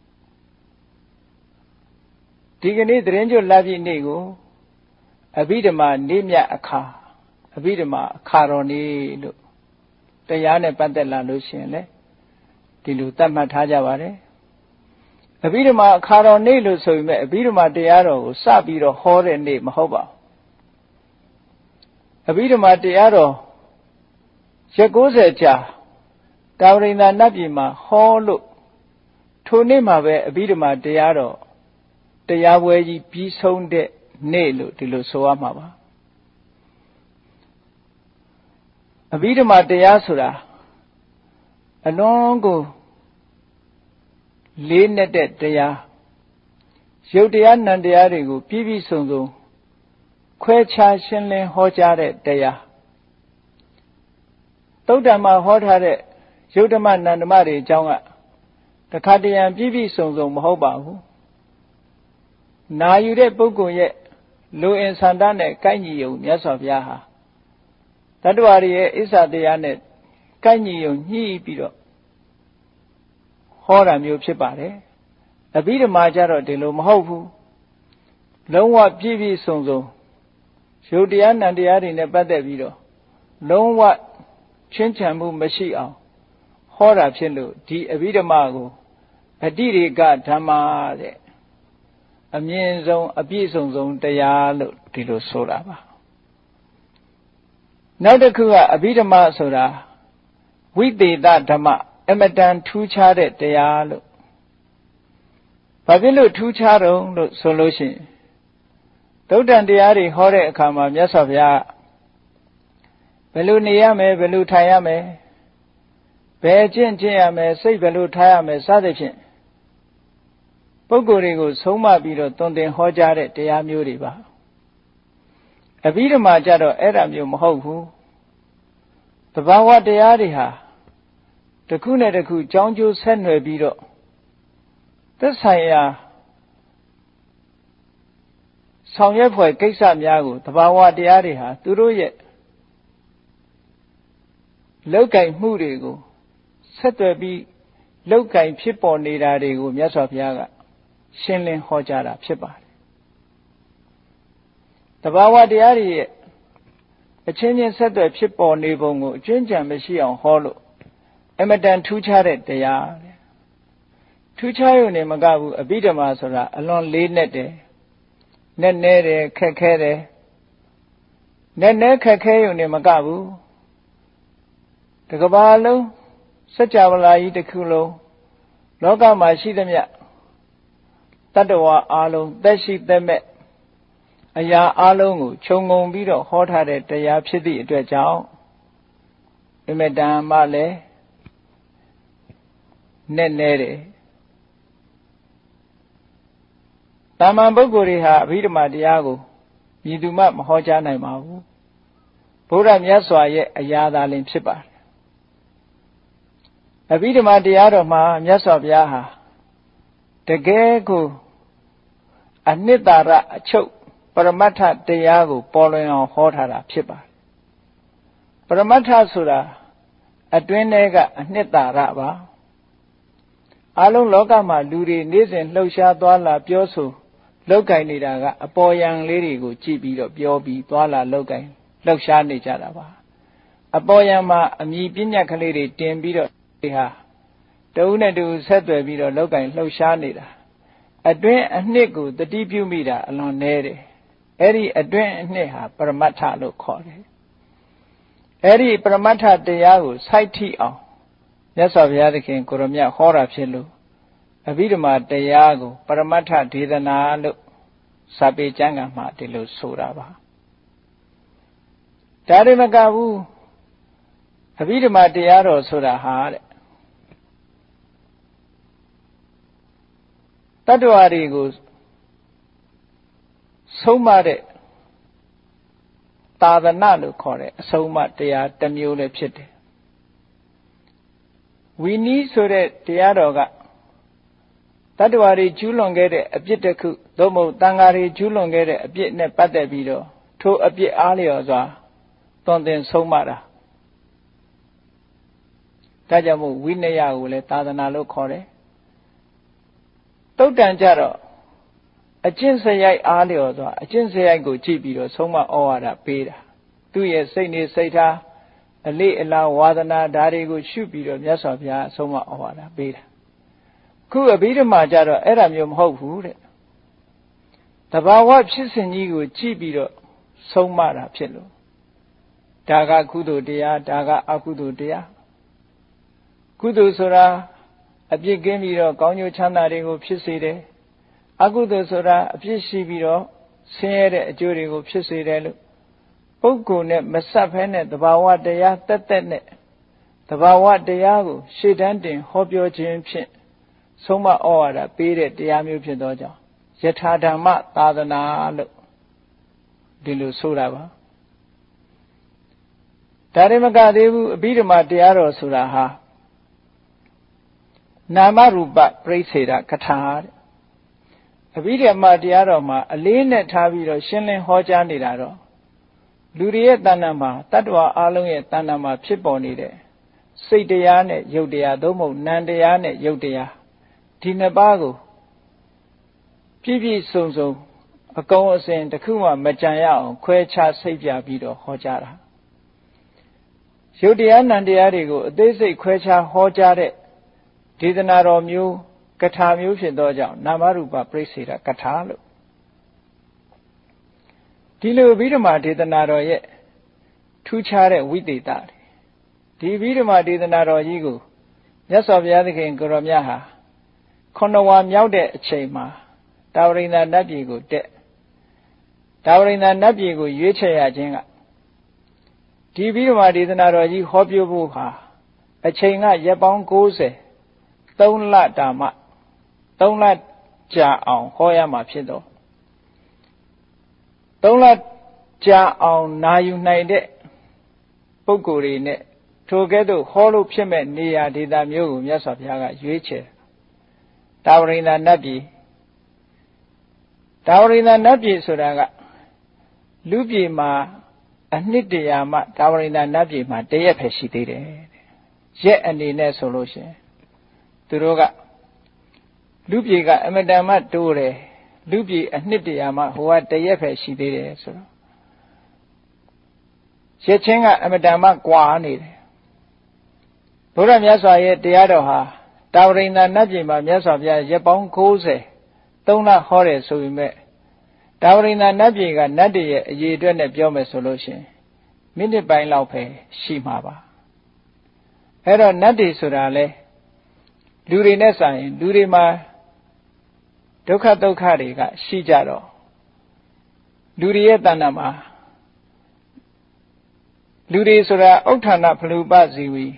ဒီကနေ့သတင်းကြွလာပြီးနေ့ကိုအဘိဓမ္မာနေ့မြတ်အခါအဘိဓမ္မာအခါတော်နေ့လို့တရားနဲ့ပတ်သက်လာလို့ရှိရင်လေဒီလိုသတ်မှတ်ထားကြပါတယ်အဘိဓမ္မာအခါတော်နေ့လို့ဆိုပေမဲ့အဘိဓမ္မာတရားတော်ကိုစပြီးတော့ဟောတဲ့နေ့မဟုတ်ပါဘူးအဘိဓမ္မာတရားတော်ရက်ကိုးဆယ်ကြာတာဝရိန္ဒနတ်ပြည်မှာဟောလို့ထိုနေ့မှာပဲအဘိဓမ္မာတရားတော်တရားပွဲကြီးပြီးဆုံးတဲ့နေ့လို့ဒီလိုဆိုရမှာပါအဘိဓမ္မာတရားဆိုတာအလွန်ကိုလေးနက်တဲ့တရားရုပ်တရားနံတရားတွေကိုပြည့်ပြည့်စုံစုံခွဲခြားရှင်းလင်းဟောကြားတဲ့တရားသုတ္တံမှာဟောထားတဲ့ရုပ်ဓမ္မနံဓမ္မတွေအကြောင်းကတခါတရံပြည့်ပြည့်စုံစုံမဟုတ်ပါဘူးနာယူတဲ့ပုဂ္ဂိုလ်ရဲ့လူအင်ဆန္ဒနဲ့ကိုက်ညီုံမြတ်စွာဘုရားဟာတတ္တဝါတွေရဲ့အစ္ဆတရားနဲ့ကိုက်ညီုံညှိပြီးတော့ဟောတာမျိုးဖြစ်ပါတယ်အဘိဓမ္မာကြတော့ဒီလိုမဟုတ်ဘူးလုံးဝပြည့်ပြည့်စုံစုံရုပ်တရားနံတရားတွေနဲ့ပတ်သက်ပြီးတော့လုံးဝချင်းချံမှုမရှိအောင်ဟောတာဖြစ်လို့ဒီအဘိဓမ္မာကိုအတိရေကဓမ္မာတဲ့အမြင့်ဆုံးအပြည့်စုံဆုံးတရားလို့ဒီလိုဆိုတာပါနောက်တစ်ခုကအဘိဓမ္မာဆိုတာဝိသေသဓမ္မအမတန်ထူးခြားတဲ့တရားလို့ဘာဖြစ်လို့ထူးခြားတော့လို့ဆိုလို့ရှိရင်သုတ္တန်တရားတွေဟောတဲ့အခါမှာမြတ်စွာဘုရားဘယ်လိုနေရမယ်ဘယ်လိုထိုင်ရမယ်ဘယ်ကျင့်ကျင့်ရမယ်စိတ်ဘယ်လိုထားရမယ်စသဖြင့်ပုဂ္ဂိုလ်တွေကိုဆုံးမပြီးတော့သွန်သင်ဟောကြားတဲ့တရားမျိုးတွေပါအဘိဓမ္မာကြတော့အဲ့ဒါမျိုးမဟုတ်ဘူးသဘာဝတရားတွေဟာတစ်ခုနဲ့တစ်ခုကြောင်းကျိုးဆက်နွယ်ပြီးတော့သက်ဆိုင်ရာဆောင်ရွက်ဖွယ်ကိစ္စများကိုသဘာဝတရားတွေဟာသူတို့ရဲ့လောက်ကင်မှုတွေကိုဆက်သွယ်ပြီးလောက်ကင်ဖြစ်ပေါ်နေတာတွေကိုမြတ်စွာဘုရားကရှင်းလင်းဟောကြားတာဖြစ်ပါတယ်တဘာဝတရားတွေရဲ့အချင်းချင်းဆက်သွယ်ဖြစ်ပေါ်နေပုံကိုအကျဉ်းချံမရှိအောင်ဟောလို့အမတန်ထူးခြားတဲ့တရားထူးခြားရုံနဲ့မကဘူးအဘိဓမ္မာဆိုတာအလွန်လေးနက်တယ်နက်နဲတယ်ခက်ခဲတယ်နက်နဲခက်ခဲရုံနဲ့မကဘူးတကဘာလုံးစัจ java လာကြီးတစ်ခုလုံးလောကမှာရှိသမျှတတ္တဝါအလုံးသက်ရှိသက်မဲ့အရာအလုံးကိုခြုံငုံပြီးတော့ဟောထားတဲ့တရားဖြစ်သည့်အတွက်ကြောင့်အမေတ္တမှလည်းနဲ့နဲတယ်တာမန်ပုဂ္ဂိုလ်တွေဟာအဘိဓမ္မာတရားကိုမြည်သူမှမဟောကြားနိုင်ပါဘူးဘုရားမြတ်စွာရဲ့အရာသာလင်ဖြစ်ပါတယ်အဘိဓမ္မာတရားတော်မှာမြတ်စွာဘုရားဟာတကယ်ကိုအနှစ်သာရအချုပ်ပရမတ္ထတရားကိုပေါ်လွင်အောင်ဟောထားတာဖြစ်ပါတယ်ပရမတ္ထဆိုတာအတွင်းထဲကအနှစ်သာရပါအလုံးလောကမှာလူတွေနေ့စဉ်လှုပ်ရှားသွားလာပြောဆိုလောက်ကင်နေတာကအပေါ်ယံလေးတွေကိုကြည့်ပြီးတော့ပြောပြီးသွားလာလောက်ကင်လှုပ်ရှားနေကြတာပါအပေါ်ယံမှာအမြည်ပညာကလေးတွေတင်ပြီးတော့ဒီဟာတဦးနဲ့တူဆက်သွယ်ပြီးတော့လောက်ကင်လှုပ်ရှားနေတာအတွင်းအနှစ်ကိုတတိပြုမိတာအလွန်နည်းတယ်အဲ့ဒီအတွင်းအနှစ်ဟာပရမတ္ထလို့ခေါ်တယ်အဲ့ဒီပရမတ္ထတရားကိုစိုက်ထိအောင်မြတ်စွာဘုရားသခင်ကိုရမြတ်ဟောတာဖြစ်လို့အဘိဓမ္မာတရားကိုပရမတ္ထဒေသနာလို့စာပေကျမ်းဂန်မှာဒီလိုဆိုတာပါဒါတွေမကဘူးအဘိဓမ္မာတရားတော်ဆိုတာဟာတဲ့တတ္တဝါတွေကိုဆုံးမတဲ့သာသနာလို့ခေါ်တဲ့အဆုံးအမတရားတစ်မျိုးလည်းဖြစ်တယ်ဝီနီးဆိုတဲ့တရားတော်ကတတ္တဝါတွေကျူးလွန်ခဲ့တဲ့အပြစ်တစ်ခုသို့မဟုတ်တန်ဃာတွေကျူးလွန်ခဲ့တဲ့အပြစ်နဲ့ပတ်သက်ပြီးတော့ထိုအပြစ်အားလျော်စွာသွန်သင်ဆုံးမတာဒါကြောင့်မို့ဝိနည်းကိုလည်းသာသနာလို့ခေါ်တယ်တုတ်တန်ကြတော့အကျင့်စရိုက်အားလျော်စွာအကျင့်စရိုက်ကိုကြည့်ပြီးတော့ဆုံးမဩဝါဒပေးတာသူ့ရဲ့စိတ်နေစိတ်ထားအလေးအလာဝါဒနာဓာတ်တွေကိုရှုပြီးတော့မြတ်စွာဘုရားဆုံးမဩဝါဒပေးတာခုအဘိဓမ္မာကြတော့အဲ့ဒါမျိုးမဟုတ်ဘူးတဲ့တဘာဝဖြစ်စဉ်ကြီးကိုကြည့်ပြီးတော့ဆုံးမတာဖြစ်လို့ဒါကကုသိုလ်တရားဒါကအကုသိုလ်တရားကုသိုလ်ဆိုတာအပြစ်ကင်းပြီးတော့ကောင်းကျိုးချမ်းသာတွေကိုဖြစ်စေတယ်အကုသိုလ်ဆိုတာအပြစ်ရှိပြီးတော့ဆင်းရဲတဲ့အကျိုးတွေကိုဖြစ်စေတယ်လို့ပုဂ္ဂိုလ်နဲ့မဆက်ဖဲနဲ့သဘာဝတရားတက်တက်နဲ့သဘာဝတရားကိုရှေ့တန်းတင်ဟောပြောခြင်းဖြင့်ဆုံးမဩဝါဒပေးတဲ့တရားမျိုးဖြစ်သောကြောင့်ယထာဓမ္မသာသနာလို့ဒီလိုဆိုတာပါဒါရမကသေးဘူးအဘိဓမ္မာတရားတော်ဆိုတာဟာနာမရူပပြိစေတကထာတဲ့အဘိဓမ္မာတရားတော်မှာအလေးနဲ့ထားပြီးတော့ရှင်းလင်းဟောကြားနေတာတော့လူတွေရဲ့တဏ္ဍာမှာတတ္တဝါအလုံးရဲ့တဏ္ဍာမှာဖြစ်ပေါ်နေတဲ့စိတ်တရားနဲ့ယုတ်တရားသို့မဟုတ်နံတရားနဲ့ယုတ်တရားဒီနှစ်ပါးကိုပြည့်ပြည့်စုံစုံအကုန်အစင်တစ်ခုမှမကြံရအောင်ခွဲခြားစိတ်ပြပြီးတော့ဟောကြားတာယုတ်တရားနံတရားတွေကိုအသေးစိတ်ခွဲခြားဟောကြားတဲ့ဒေသနာတော်မျိုးကထာမျိုးဖြစ်သောကြောင့်နာမရူပပြိစေတကထာလို့ဒီလိုအဘိဓမ္မာဒေသနာတော်ရဲ့ထူးခြားတဲ့ဝိသေသဒီအဘိဓမ္မာဒေသနာတော်ကြီးကိုမြတ်စွာဘုရားသခင်ကိုရောမြတ်ဟာခုနဝါမြောက်တဲ့အချိန်မှာတာဝရိန္ဒနတ်ပြည်ကိုတက်တာဝရိန္ဒနတ်ပြည်ကိုရွေးချယ်ရခြင်းကဒီအဘိဓမ္မာဒေသနာတော်ကြီးဟောပြောဖို့ဟာအချိန်ကရက်ပေါင်း၉၀သုံးလတာမှသုံးလကြာအောင်ဟောရမှာဖြစ်တော့သုံးလကြာအောင်နာယူနိုင်တဲ့ပုဂ္ဂိုလ်တွေနဲ့ထိုကဲ့သို့ဟောလို့ဖြစ်မဲ့နေရာဒေသမျိုးကိုမြတ်စွာဘုရားကရွေးချယ်တာဝရိန္ဒနတ်ပြည်တာဝရိန္ဒနတ်ပြည်ဆိုတာကလူပြည်မှာအနှစ်တရာမှတာဝရိန္ဒနတ်ပြည်မှာတရက်ပဲရှိသေးတယ်ရက်အနေနဲ့ဆိုလို့ရှိရင်သူတို့ကလူပြည်ကအမတန်မှတိုးတယ်လူပြည်အနှစ်တရာမှဟိုကတရက်ပဲရှိသေးတယ်ဆိုတော့ရက်ချင်းကအမတန်မှကွာနေတယ်ဘုရားမြတ်စွာရဲ့တရားတော်ဟာတာဝရိန္ဒနတ်ပြည်မှာမြတ်စွာဘုရားရက်ပေါင်း၉၀သုံးလဟောတယ်ဆိုပေမဲ့တာဝရိန္ဒနတ်ပြည်ကနတ်တွေရဲ့အရေးအတွက်နဲ့ပြောမယ်ဆိုလို့ရှိရင်မိနစ်ပိုင်းလောက်ပဲရှိမှာပါအဲ့တော့နတ်တွေဆိုတာလေလူတွေနဲ့ဆိုင်လူတွေမှာဒုက္ခဒုက္ခတွေကရှိကြတော့လူတွေရဲ့တဏ္ဍာမှာလူတွေဆိုတာဥဋ္ဌာဏဖလူပဇီဝီ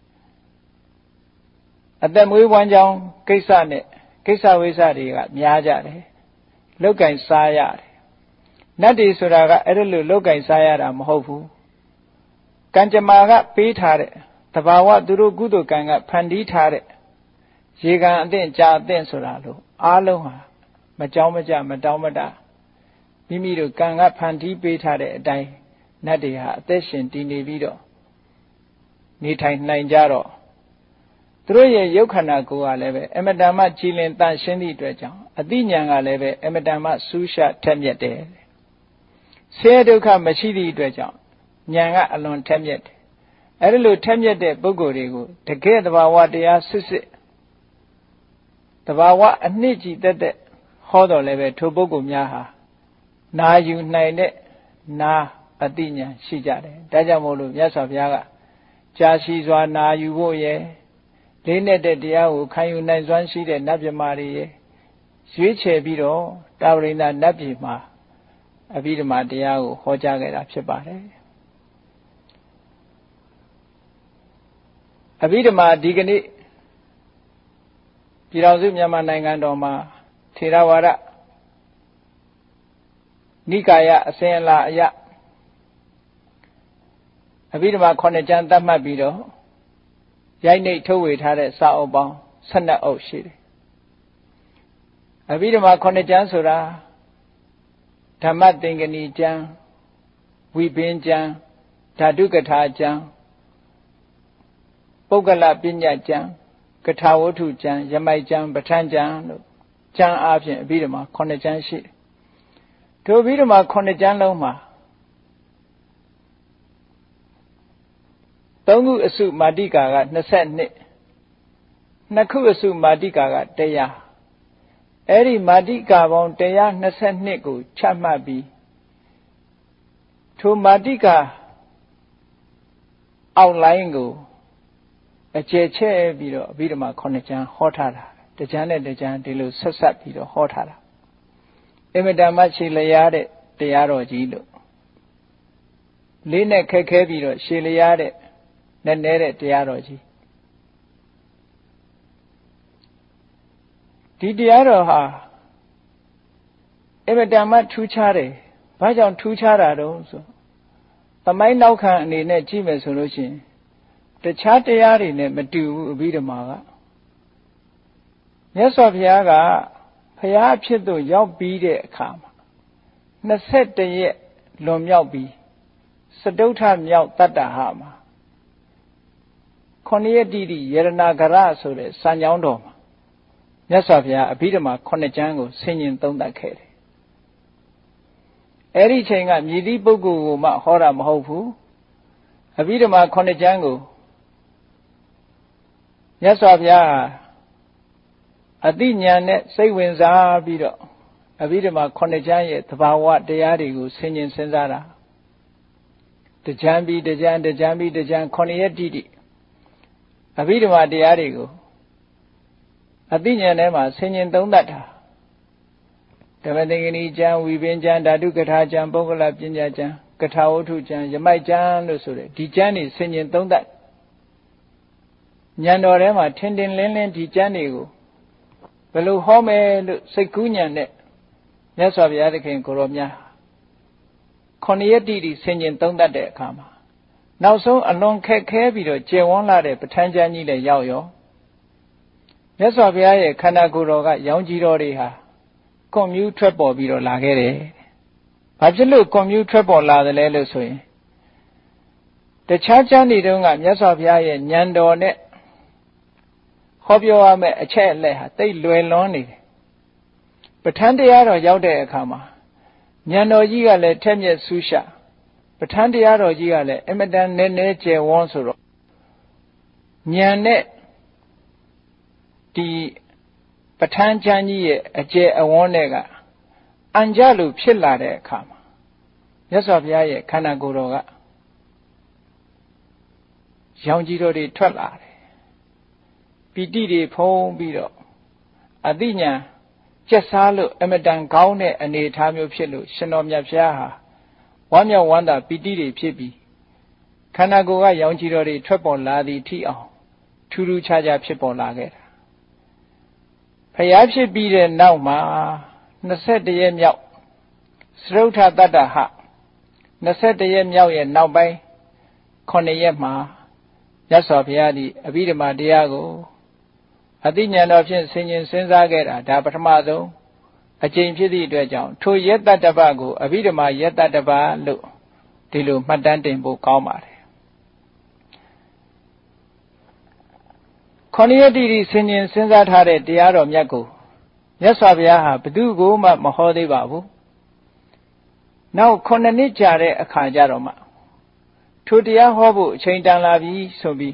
အသက်မွေးဝမ်းကြောင်းကိစ္စနဲ့ကိစ္စဝိစ္စတွေကများကြတယ်လောက်ကင်စားရတယ်နတ်တွေဆိုတာကအဲ့ဒါလိုလောက်ကင်စားရတာမဟုတ်ဘူးကံကြမ္မာကပေးထားတဲ့တဘာဝသူတို့ကုသိုလ်ကံကဖန်တီးထားတဲ့ရေကံအသင့်ကြာအသင့်ဆိုတာလို့အားလုံးဟာမကြောင်းမကြမတောင်းမတမိမိတို့ကံကဖန်တီးပေးထားတဲ့အတိုင်းနတ်တွေဟာအသက်ရှင်တည်နေပြီးတော့နေထိုင်နိုင်ကြတော့သူတို့ရဲ့ရုပ်ခန္ဓာကိုယ်ကလည်းပဲအမတန်မှကြည်လင်တန်ရှင်းသည့်အတွက်ကြောင့်အသိဉာဏ်ကလည်းပဲအမတန်မှစူးရှထက်မြက်တယ်ဆင်းရဲဒုက္ခမရှိသည့်အတွက်ကြောင့်ဉာဏ်ကအလွန်ထက်မြက်တယ်အဲ့ဒီလိုထက်မြက်တဲ့ပုဂ္ဂိုလ်တွေကိုတကယ်တဘာဝတရားစစ်စစ်တဘာဝအနှစ်ကြည်တက်တဲ့ဟောတော်လည်းပဲထိုပုဂ္ဂိုလ်များဟာနာယူနိုင်တဲ့နာအသိဉာဏ်ရှိကြတယ်ဒါကြောင့်မို့လို့မြတ်စွာဘုရားကကြာရှိစွာနာယူဖို့ရဲ့လေးနဲ့တဲ့တရားကိုခံယူနိုင်စွမ်းရှိတဲ့နတ်မြမာတွေရဲ့ရွေးချယ်ပြီးတော့တာဝရိန္ဒနတ်ပြည်မှာအဘိဓမ္မာတရားကိုဟောကြားခဲ့တာဖြစ်ပါတယ်အဘိဓမ္မာဒီကနေ့ပြည်တော်စုမြန်မာနိုင်ငံတော်မှာထေရဝါဒနိကာယအစဉ်အလာအရအဘိဓမ္မာခုနှစ်ကျမ်းသတ်မှတ်ပြီးတော့ရိုက်နှိပ်ထုတ်ဝေထားတဲ့စာအုပ်ပေါင်း၁၂အုပ်ရှိတယ်အဘိဓမ္မာခုနှစ်ကျမ်းဆိုတာဓမ္မသင်္ကနီကျမ်းဝိပင်းကျမ်းဓာတုကထာကျမ်းပုဂ္ဂလပညာကျမ်းကထာဝတ္ထုကျမ်းယမိုက်ကျမ်းပဋ္ဌာန်းကျမ်းလို့ကျမ်းအားဖြင့်အဘိဓမ္မာခုနှစ်ကျမ်းရှိတယ်ထိုအဘိဓမ္မာခုနှစ်ကျမ်းလုံးမှာသုံးခုအစုမာတိကာက၂၂နှစ်ခုအစုမာတိကာက၁၀၀အဲ့ဒီမာတိကာပေါင်း၁၂၂ကိုချမှတ်ပြီးထိုမာတိကာ outline ကိုအခြေချက်ပြီးတော့အဘိဓမ္မာခုနှစ်ကျမ်းဟောထားတာတကျမ်းနဲ့တကျမ်းဒီလိုဆက်ဆက်ပြီးတော့ဟောထားတာအမတန်မှရှည်လျားတဲ့တရားတော်ကြီးလို့လေးနဲ့ခက်ခဲပြီးတော့ရှည်လျားတဲ့နဲ့နဲတဲ့တရားတော်ကြီးဒီတရားတော်ဟာအမတန်မှထူးခြားတယ်ဘာကြောင့်ထူးခြားတာတုံးဆိုသမိုင်းနောက်ခံအနေနဲ့ကြည့်မယ်ဆိုလို့ရှိရင်တခြားတရားတွေနဲ့မတူဘူးအဘိဓမ္မာကမြတ်စွာဘုရားကဘုရားအဖြစ်သို့ရောက်ပြီးတဲ့အခါမှာနှစ်ဆယ့်တစ်ရက်လွန်မြောက်ပြီးစတုထမြောက်တတ္တဟမှာခொနည်းတိတိယရဏဂရဆိုတဲ့စံကြောင်းတော်မှာမြတ်စွာဘုရားအဘိဓမ္မာခုနှစ်ကျမ်းကိုဆင်ញင်သုံးသပ်ခဲ့တယ်အဲ့ဒီချိန်ကမြည်သည့်ပုဂ္ဂိုလ်ကိုမှဟောတာမဟုတ်ဘူးအဘိဓမ္မာခုနှစ်ကျမ်းကိုမြတ်စွာဘုရားအသိဉာဏ်နဲ့စိတ်ဝင်စားပြီးတော့အဘိဓမ္မာခုနှစ်ကျမ်းရဲ့သဘာဝတရားတွေကိုဆင်ញင်စဉ်းစားတာတကျမ်းပြီးတကျမ်းတကျမ်းပြီးတကျမ်းခုနှစ်ရက်တိတိအဘိဓမ္မာတရားတွေကိုအသိဉာဏ်ထဲမှာဆင်ញင်သုံးသပ်တာဓမ္မသင်္ကနီကျမ်းဝိပင်ကျမ်းဓာတုကထာကျမ်းပုဂ္ဂလပညာကျမ်းကထာဝတ္ထုကျမ်းယမိုက်ကျမ်းလို့ဆိုတဲ့ဒီကျမ်းတွေဆင်ញင်သုံးသပ်ဉာဏ်တော်ထဲမှာထင်ထင်လင်းလင်းဒီကျမ်းတွေကိုဘယ်လိုဟောမယ်လို့စိတ်ကူးဉာဏ်နဲ့မြတ်စွာဘုရားသခင်ကိုရောမြတ်ခုနှစ်ရက်တိတိဆင်ញင်သုံးသပ်တဲ့အခါမှာနောက်ဆုံးအလွန်ခက်ခဲပြီးတော့ကျေဝန်းလာတဲ့ပဋ္ဌာန်းကျမ်းကြီးလည်းရောက်ရောမြတ်စွာဘုရားရဲ့ခန္ဓာကိုယ်တော်ကရောင်ကြီးတော်တွေဟာကွန်မြူးထွက်ပေါ်ပြီးတော့လာခဲ့တယ်။ဘာဖြစ်လို့ကွန်မြူးထွက်ပေါ်လာတယ်လဲလို့ဆိုရင်တခြားကျမ်းတွေတုန်းကမြတ်စွာဘုရားရဲ့ဉာဏ်တော်နဲ့ဟောပြောရမယ့်အချက်အလက်ဟာတိတ်လွယ်လွန်းနေတယ်။ပဋ္ဌာန်းတရားတော်ရောက်တဲ့အခါမှာဉာဏ်တော်ကြီးကလည်းထက်မြက်ဆူးရှပဋ္ဌာန်းတရားတော်ကြီးကလည်းအမတန်နည်းနည်းကျယ်ဝန်းဆိုတော့ဉာဏ်နဲ့ဒီပဋ္ဌာန်းကျမ်းကြီးရဲ့အကျယ်အဝန်းတွေကအံကြလို့ဖြစ်လာတဲ့အခါမှာမြတ်စွာဘုရားရဲ့ခန္ဓာကိုယ်တော်ကရောင်ကြီးတော်တွေထွက်လာတယ်ပီတိတွေဖုံးပြီးတော့အသိဉာဏ်ကျက်စားလို့အမတန်ကောင်းတဲ့အနေအထားမျိုးဖြစ်လို့ရှင်တော်မြတ်ဘုရားဟာဝမ်းမြောက်ဝမ်းသာပီတိတွေဖြစ်ပြီးခန္ဓာကိုယ်ကရောင်ကြီးတော်တွေထွက်ပေါ်လာသည်ထိအောင်ထူးထူးခြားခြားဖြစ်ပေါ်လာခဲ့တာဘုရားဖြစ်ပြီးတဲ့နောက်မှာနှစ်ဆယ့်တစ်ရက်မြောက်စတုထတတ္တဟနှစ်ဆယ့်တစ်ရက်မြောက်ရဲ့နောက်ပိုင်းခုနှစ်ရက်မှာမြတ်စွာဘုရားသည်အဘိဓမ္မာတရားကိုအသိဉာဏ်တော်ဖြင့်ဆင်ញင်စဉ်းစားခဲ့တာဒါပထမဆုံးအကျင့်ဖြစ်သည့်အတွက်ကြောင့်ထိုယတ္တတပကိုအဘိဓမ္မာယတ္တတပလို့ဒီလိုမှတ်တမ်းတင်ဖို့ကောင်းပါတယ်ခုနှစ်ရက်တိတိဆင်ញင်စဉ်းစားထားတဲ့တရားတော်မြတ်ကိုမြတ်စွာဘုရားဟာဘယ်သူကိုမှမဟောသေးပါဘူးနောက်ခုနှစ်နှစ်ကြာတဲ့အခါကျတော့မှထိုတရားဟောဖို့အချိန်တန်လာပြီဆိုပြီး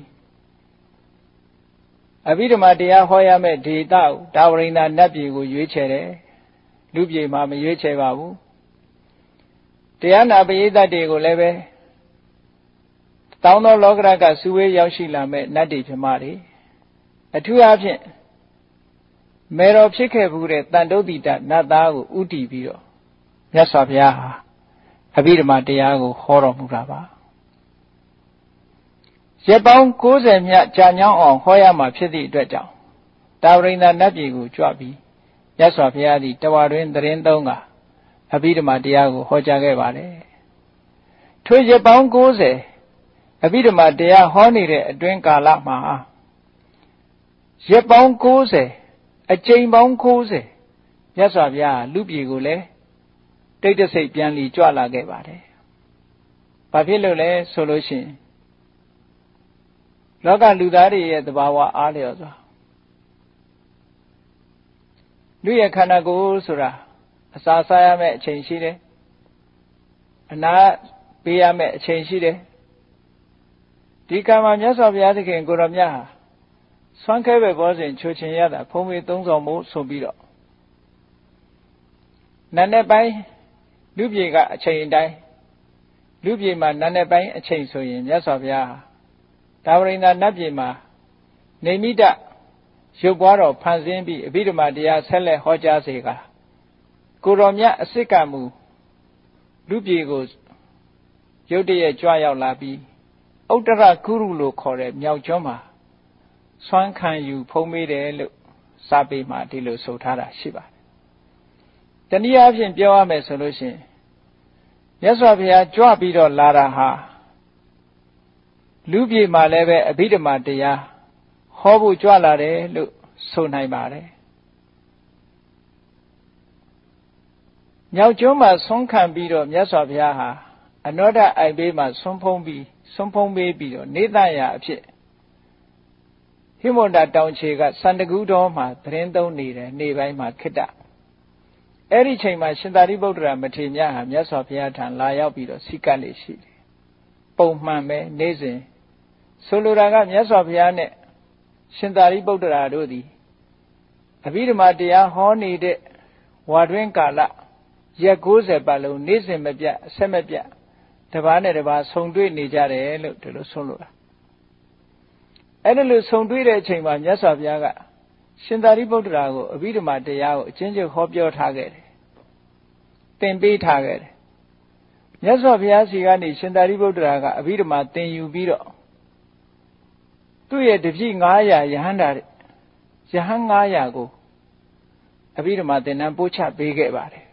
အဘိဓမ္မာတရားဟောရမယ့်ဒေသကိုတာဝရိန္ဒာနတ်ပြည်ကိုရွေးချယ်တယ်လူပြည်မှာမရွေးချယ်ပါဘူးတရားနာပရိသတ်တွေကိုလည်းပဲတောင်းသောလောကရကစုဝေးရောက်ရှိလာမဲ့နတ်တွေဖြစ်မာတွေအထူးအားဖြင့်မေတော်ဖြစ်ခဲ့ဘူးတဲ့တန်တုတ်တိတနတ်သားကိုဥတည်ပြီးတော့မြတ်စွာဘုရားဟာအဘိဓမ္မာတရားကိုဟောတော်မူတာပါရက်ပေါင်းကိုးဆယ်မြတ်ကြာညောင်းအောင်ဟောရမှာဖြစ်သည့်အတွက်ကြောင့်တာဝရိန္ဒာနတ်ပြည်ကိုကြွပြီးမြတ်စွာဘုရားသည်တဝါတွင်သတင်းသုံးကအဘိဓမ္မာတရားကိုဟောကြားခဲ့ပါတယ်ထိုရက်ပေါင်းကိုးဆယ်အဘိဓမ္မာတရားဟောနေတဲ့အတွင်းကာလမှာရက်ပေါင်းကိုးဆယ်အကျိန်ပေါင်းကိုးဆယ်မြတ်စွာဘုရားလူပြည်ကိုလည်းတိတ်တဆိတ်ပြန်လီကြွလာခဲ့ပါတယ်။ဘာဖြစ်လို့လဲဆိုလို့ရှိရင်လောကလူသားတွေရဲ့သဘာဝအားလျော်စွာလူရဲ့ခန္ဓာကိုယ်ဆိုတာအစာစားရမယ့်အချိန်ရှိတယ်။အနာပေးရမယ့်အချိန်ရှိတယ်။ဒီကံမှာမြတ်စွာဘုရားသခင်ကိုယ်တော်မြတ်ဟာဆွမ်းခဲပဲဘောစဉ်ချိုချင်ရတာဖုံးမေသုံးဆောင်မှုဆိုပြီးတော့နန်းနဲ့ပိုင်းလူပြေကအချိန်တိုင်းလူပြေမှာနန်းနဲ့ပိုင်းအချိန်ဆိုရင်မြတ်စွာဘုရားတာဝရိန္ဒနတ်ပြည်မှာနေမိတရုပ်ပွားတော်ဖန်ဆင်းပြီးအဘိဓမ္မာတရားဆက်လက်ဟောကြားစေကကိုတော်မြတ်အစစ်ကမူလူပြည်ကိုရုတ်တရက်ကြွရောက်လာပြီးဥတ္တရကုရုလို့ခေါ်တဲ့မြောက်ကျွန်းမှာဆွမ်းခံယူဖုံးမေးတယ်လို့စာပေမှာဒီလိုဆိုထားတာရှိပါတယ်။တနည်းအားဖြင့်ပြောရမယ်ဆိုလို့ရှိရင်မြတ်စွာဘုရားကြွပြီးတော့လာတာဟာလူပြည်မှာလည်းပဲအဘိဓမ္မာတရားဟောဖို့ကြွလာတယ်လို့ဆိုနိုင်ပါတယ်။မြောက်ကျွန်းမှာဆွမ်းခံပြီးတော့မြတ်စွာဘုရားဟာအနောဒအိုက်ဘေးမှာဆွမ်းဖုံးပြီးဆွမ်းဖုံးပေးပြီးတော့နေတရာအဖြစ်ဟိမဝန္တာတောင်ခြေကစန္ဒကူတော်မှာသတင်းသုံးနေတယ်နေပိုင်းမှာခိတ္တအဲ့ဒီချိန်မှာရှင်သာရိပုတ္တရာမထေရမြတ်ဟာမြတ်စွာဘုရားထံလာရောက်ပြီးတော့စိကတ်လေးရှိတယ်ပုံမှန်ပဲနေ့စဉ်ဆိုလိုတာကမြတ်စွာဘုရားနဲ့ရှင်သာရိပုတ္တရာတို့သည်အဘိဓမ္မာတရားဟောနေတဲ့ဝါတွင်ကာလရက်ကိုးဆယ်ပတ်လုံးနေ့စဉ်မပြတ်အဆက်မပြတ်တပါးနဲ့တပါးဆုံတွေ့နေကြတယ်လို့ဒီလိုဆိုလိုတာအဲ့ဒါလို့ဆုံတွေ့တဲ့အချိန်မှာမြတ်စွာဘုရားကရှင်သာရိပုတ္တရာကိုအဘိဓမ္မာတရားကိုအချင်းချင်းဟောပြောထားခဲ့တယ်သင်ပေးထားခဲ့တယ်မြတ်စွာဘုရားစီကနေရှင်သာရိပုတ္တရာကအဘိဓမ္မာသင်ယူပြီးတော့သူ့ရဲ့တပည့်ငါးရာယဟန္တာယဟန်ငါးရာကိုအဘိဓမ္မာသင်တန်းပို့ချပေးခဲ့ပါတယ်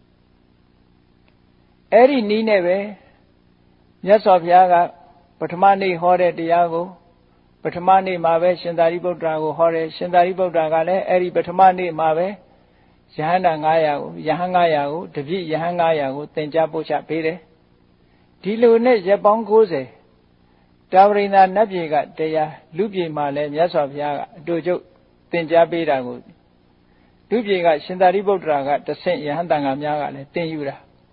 အဲ့ဒီနည်းနဲ့ပဲမြတ်စွာဘုရားကပထမနေ့ဟောတဲ့တရားကိုပထမနေ့မှာပဲရှင်သာရိပုတ္တရာကိုဟောတယ်ရှင်သာရိပုတ္တရာကလည်းအဲ့ဒီပထမနေ့မှာပဲယဟန္တာငါးရာကိုယဟန်ငါးရာကိုတပည့်ယဟန်ငါးရာကိုသင်ကြားပို့ချပေးတယ်ဒီလိုနဲ့ရက်ပေါင်းကိုးဆယ်တာဝရိန္ဒနတ်ပြည်ကတရားလူပြည်မှာလည်းမြတ်စွာဘုရားကအတူတူသင်ကြားပေးတာကိုလူပြည်ကရှင်သာရိပုတ္တရာကတဆင့်ယဟန်တန်ဃာများကလည်းသင်ယူတာ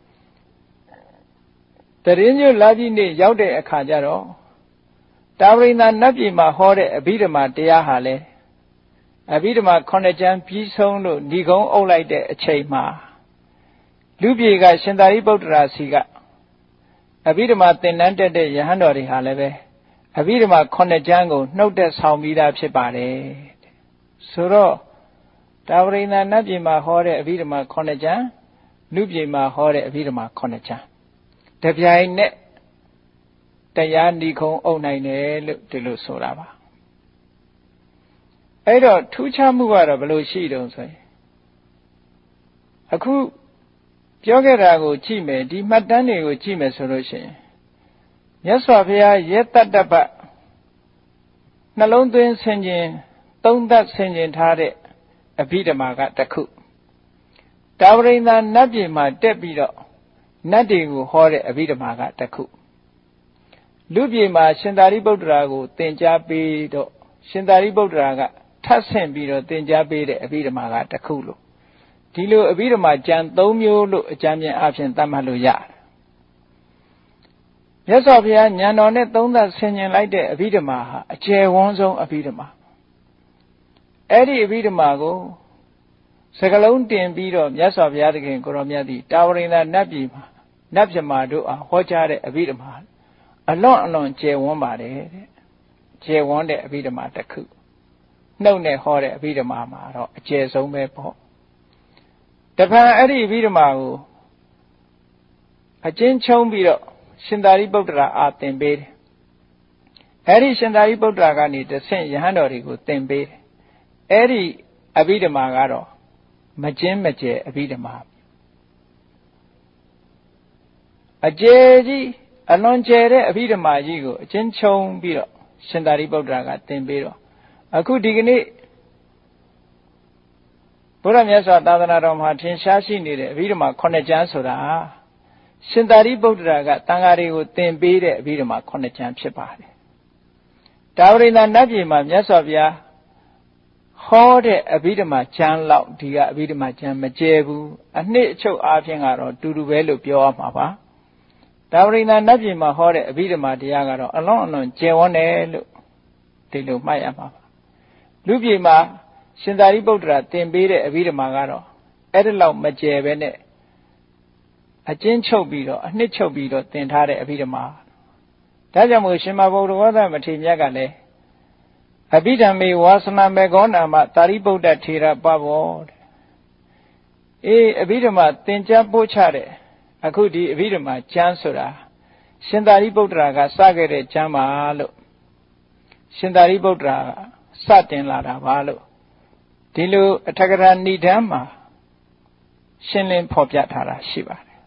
တရင်းညွတ်လာပြီးနေ့ရောက်တဲ့အခါကျတော့တာဝရိန္ဒနတ်ပြည်မှာဟောတဲ့အဘိဓမ္မာတရားဟာလေအဘိဓမ္မာခုနှစ်ကျမ်းပြီးဆုံးလို့ဏိဂုံးအုပ်လိုက်တဲ့အချိန်မှာလူပြည်ကရှင်သာရိပုတ္တရာစီကအဘိဓမ္မာသင်တန်းတက်တဲ့ယဟန်တော်တွေဟာလည်းပဲအဘိဓမ္မာခုနှစ်ကျမ်းကိုနှုတ်သက်ဆောင်ပြီးသားဖြစ်ပါတယ်ဆိုတော့တာဝရိန္ဒနတ်ပြည်မှာဟောတဲ့အဘိဓမ္မာခုနှစ်ကျမ်းလူပြည်မှာဟောတဲ့အဘိဓမ္မာခုနှစ်ကျမ်းတပြိုင်နဲ့တရားဏိခုံးအုပ်နိုင်တယ်လို့ဒီလိုဆိုတာပါအဲ့တော့ထူးခြားမှုကတော့ဘယ်လိုရှိတုံးဆိုရင်အခုပြောခဲ့တာကိုကြည့်မယ်ဒီမှတ်တမ်းတွေကိုကြည့်မယ်ဆိုလို့ရှိရင်မြတ်စွာဘုရားရဲ့တတ္တပတ်နှလုံးသွင်းဆင်ခြင်သုံးသပ်ဆင်ခြင်ထားတဲ့အဘိဓမ္မာကတစ်ခုတာဝရိန္ဒနတ်ပြည်မှာတက်ပြီးတော့နတ်တွေကိုဟောတဲ့အဘိဓမ္မာကတစ်ခုလူပြည်မှာရှင်သာရိပုတ္တရာကိုသင်ကြားပေးတော့ရှင်သာရိပုတ္တရာကထပ်ဆင့်ပြီးတော့သင်ကြားပေးတဲ့အဘိဓမ္မာကတစ်ခုလို့ဒီလိုအဘိဓမ္မာကျမ်းသုံးမျိုးလို့အကြမ်းပြန်အဖြစ်သတ်မှတ်လို့ရတယ်မြတ်စွာဘုရားဉာဏ်တော်နဲ့သုံးသပ်ဆင်ခြင်လိုက်တဲ့အဘိဓမ္မာဟာအကျယ်ဝန်းဆုံးအဘိဓမ္မာအဲ့ဒီအဘိဓမ္မာကိုစကလုံးတင်ပြီးတော့မြတ်စွာဘုရားသခင်ကိုရောမြတ်သည်တာဝရိန္ဒနတ်ပြည်မှာနတ်ပြမာတို့အားဟောကြားတဲ့အဘိဓမ္မာအလွန်အလွန်ကျယ်ဝန်းပါတယ်တဲ့ကျယ်ဝန်းတဲ့အဘိဓမ္မာတစ်ခုနှုတ်နဲ့ဟောတဲ့အဘိဓမ္မာမှာတော့အကျယ်ဆုံးပဲပေါ့တဖန်အဲ့ဒီအဘိဓမ္မာကိုအကျဉ်းချုံးပြီးတော့ရှင်သာရိပုတ္တရာအားသင်ပေးတယ်အဲ့ဒီရှင်သာရိပုတ္တရာကနေတဆင့်ယဟန်တော်တွေကိုသင်ပေးတယ်အဲ့ဒီအဘိဓမ္မာကတော့မကျဉ်းမကျယ်အဘိဓမ္မာအကျယ်ကြီးအလွန်ကျယ်တဲ့အဘိဓမ္မာကြီးကိုအချင်းချုံပြီးတော့ရှင်သာရိပုတ္တရာကသင်ပေးတော့အခုဒီကနေ့ဘုရားမြတ်စွာသာသနာတော်မှာထင်ရှားရှိနေတဲ့အဘိဓမ္မာခုနှစ်ကျမ်းဆိုတာရှင်သာရိပုတ္တရာကတန်ဃာတွေကိုသင်ပေးတဲ့အဘိဓမ္မာခုနှစ်ကျမ်းဖြစ်ပါတယ်။တာဝရိန္ဒနတ်ပြည်မှာမြတ်စွာဘုရားဟောတဲ့အဘိဓမ္မာကျမ်းလောက်ဒီကအဘိဓမ္မာကျမ်းမကျယ်ဘူးအနှစ်အချုပ်အားဖြင့်ကတော့တူတူပဲလို့ပြောရမှာပါတာဝရိန္ဒနတ်ပြည်မှာဟောတဲ့အဘိဓမ္မာတရားကတော့အလွန်အလွန်ကျယ်ဝန်းတယ်လို့ဒီလိုမှတ်ရမှာပါလူပြည်မှာရှင်သာရိပုတ္တရာသင်ပေးတဲ့အဘိဓမ္မာကတော့အဲ့ဒါလောက်မကျယ်ပဲနဲ့အကျဉ်းချုပ်ပြီးတော့အနှစ်ချုပ်ပြီးတော့သင်ထားတဲ့အဘိဓမ္မာတဒါကြောင့်မို့ရှင်မဗုဒ္ဓဝါဒမထေရမြတ်ကလည်းအဘိဓမ္မေဝါစနာမေကောနာမတာရိပုတ္တထေရပဘောတဲ့အေးအဘိဓမ္မာသင်ကြားပို့ချတဲ့အခုဒီအဘိဓမ္မာကျမ်းဆိုတာရှင်သာရိပုတ္တရာကစခဲ့တဲ့ကျမ်းပါလို့ရှင်သာရိပုတ္တရာကစတင်လာတာပါလို့ဒီလိုအထက်ကရာဏိဒမ်းမှာရှင်းလင်းဖော်ပြထားတာရှိပါတယ်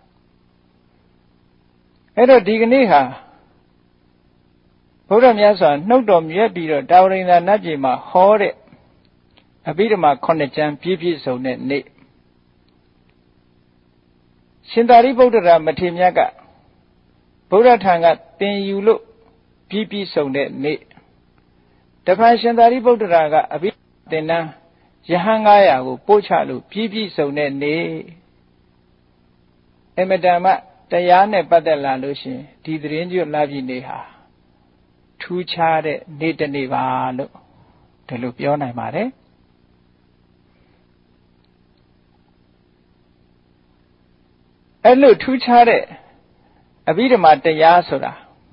အဲ့တော့ဒီကနေ့ဟာဘုရားမြတ်စွာနှုတ်တော်မြတ်ပြီးတော့တာဝရိန္ဒာနတ်ပြည်မှာဟောတဲ့အဘိဓမ္မာခုနှစ်ကျမ်းပြည့်ပြည့်စုံတဲ့နေ့ရှင်သာရိပုတ္တရာမထေရမြတ်ကဗုဒ္ဓထံကသင်ယူလို့ပြည့်ပြည့်စုံတဲ့နေ့တဖန်ရှင်သာရိပုတ္တရာကအဘိသင်္นานယဟန်900ကိုပို့ချလို့ပြည့်ပြည့်စုံတဲ့နေ့အမတန်မှတရားနဲ့ပတ်သက်လာလို့ရှင်ဒီသတင်းကျွတ်လာပြီနေ့ဟာထူးခြားတဲ့နေ့တစ်နေ့ပါလို့ဒီလိုပြောနိုင်ပါတယ်အဲ့လိုထူးခြားတဲ့အဘိဓမ္မာတရားဆိုတာ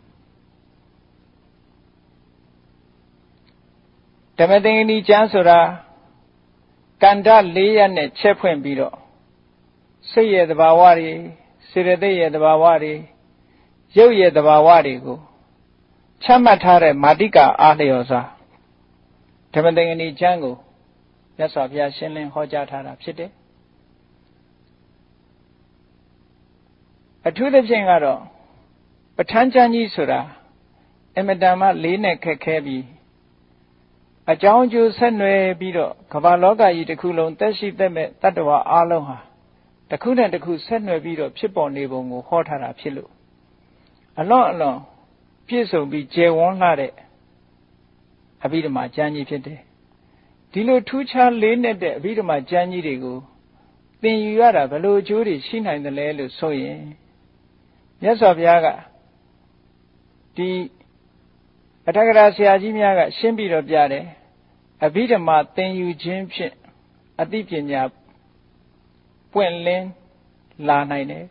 ဓမ္မသင်္ကနီကျမ်းဆိုတာကန္တ၄ရပ်နဲ့ချက်ဖွင့်ပြီးတော့စိတ်ရဲ့သဘာဝတွေစေတသိက်ရဲ့သဘာဝတွေရုပ်ရဲ့သဘာဝတွေကိုချမှတ်ထားတဲ့မာတိကာအားလျော်စွာဓမ္မသင်္ကနီကျမ်းကိုမြတ်စွာဘုရားရှင်းလင်းဟောကြားထားတာဖြစ်တယ်အထူးသဖြင့်ကတော့ပဋ္ဌာန်းကျမ်းကြီးဆိုတာအမတန်မှလေးနဲ့ခက်ခဲပြီးအကြောင်းအကျိုးဆက်နွယ်ပြီးတော့ကမ္ဘာလောကကြီးတစ်ခုလုံးသက်ရှိသက်မဲ့တတ္တဝါအလုံးဟာတစ်ခုနဲ့တစ်ခုဆက်နွယ်ပြီးတော့ဖြစ်ပေါ်နေပုံကိုဟောထားတာဖြစ်လို့အလွန်အလွန်ပြည့်စုံပြီးကျယ်ဝန်းလာတဲ့အဘိဓမ္မာကျမ်းကြီးဖြစ်တယ်ဒီလိုထူးခြားလေးနဲ့တဲ့အဘိဓမ္မာကျမ်းကြီးတွေကိုသင်ယူရတာဘယ်လိုအကျိုးတွေရှိနိုင်သလဲလို့ဆိုရင်မြတ်စွာဘုရားကဒီအထက်ကရာဆရာကြီးများကရှင်းပြီးတော့ပြတယ်အဘိဓမ္မာသင်ယူခြင်းဖြင့်အသိပညာပွင့်လင်းလာနိုင်တယ်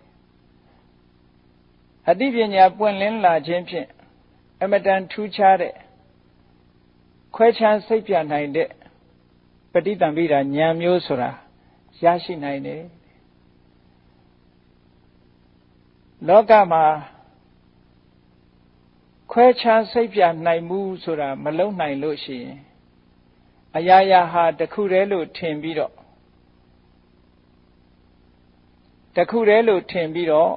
အသိပညာပွင့်လင်းလာခြင်းဖြင့်အမတန်ထူးခြားတဲ့ခွဲခြားစိတ်ပြနိုင်တဲ့ပဋိသင်္ဗိဓာဉာဏ်မျိုးဆိုတာရရှိနိုင်တယ်လောကမှာခွဲခြားစိတ်ပြနိုင်မှုဆိုတာမလုံနိုင်လို့ရှိရင်အရာရာဟာတစ်ခုတည်းလို့ထင်ပြီးတော့တစ်ခုတည်းလို့ထင်ပြီးတော့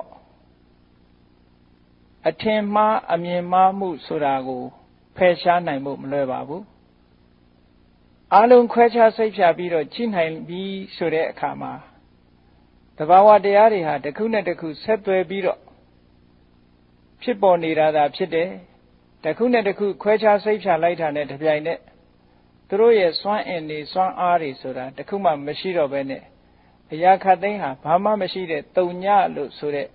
အထင်မှားအမြင်မှားမှုဆိုတာကိုဖယ်ရှားနိုင်ဖို့မလွယ်ပါဘူးအလုံးခွဲခြားစိတ်ဖြာပြီးတော့ကြည့်နိုင်ပြီးဆိုတဲ့အခါမှာတဘာဝတရားတွေဟာတစ်ခုနဲ့တစ်ခုဆက်သွယ်ပြီးတော့ဖြစ်ပေါ်နေတာသာဖြစ်တယ်တစ်ခုနဲ့တစ်ခုခွဲခြားစိတ်ဖြာလိုက်တာနဲ့တပြိုင်နက်သူတို့ရဲ့စွမ်းအင်တွေစွမ်းအားတွေဆိုတာတစ်ခုမှမရှိတော့ဘဲနဲ့အရာခတ်သိမ်းဟာဘာမှမရှိတဲ့တုံညလို့ဆိုတဲ့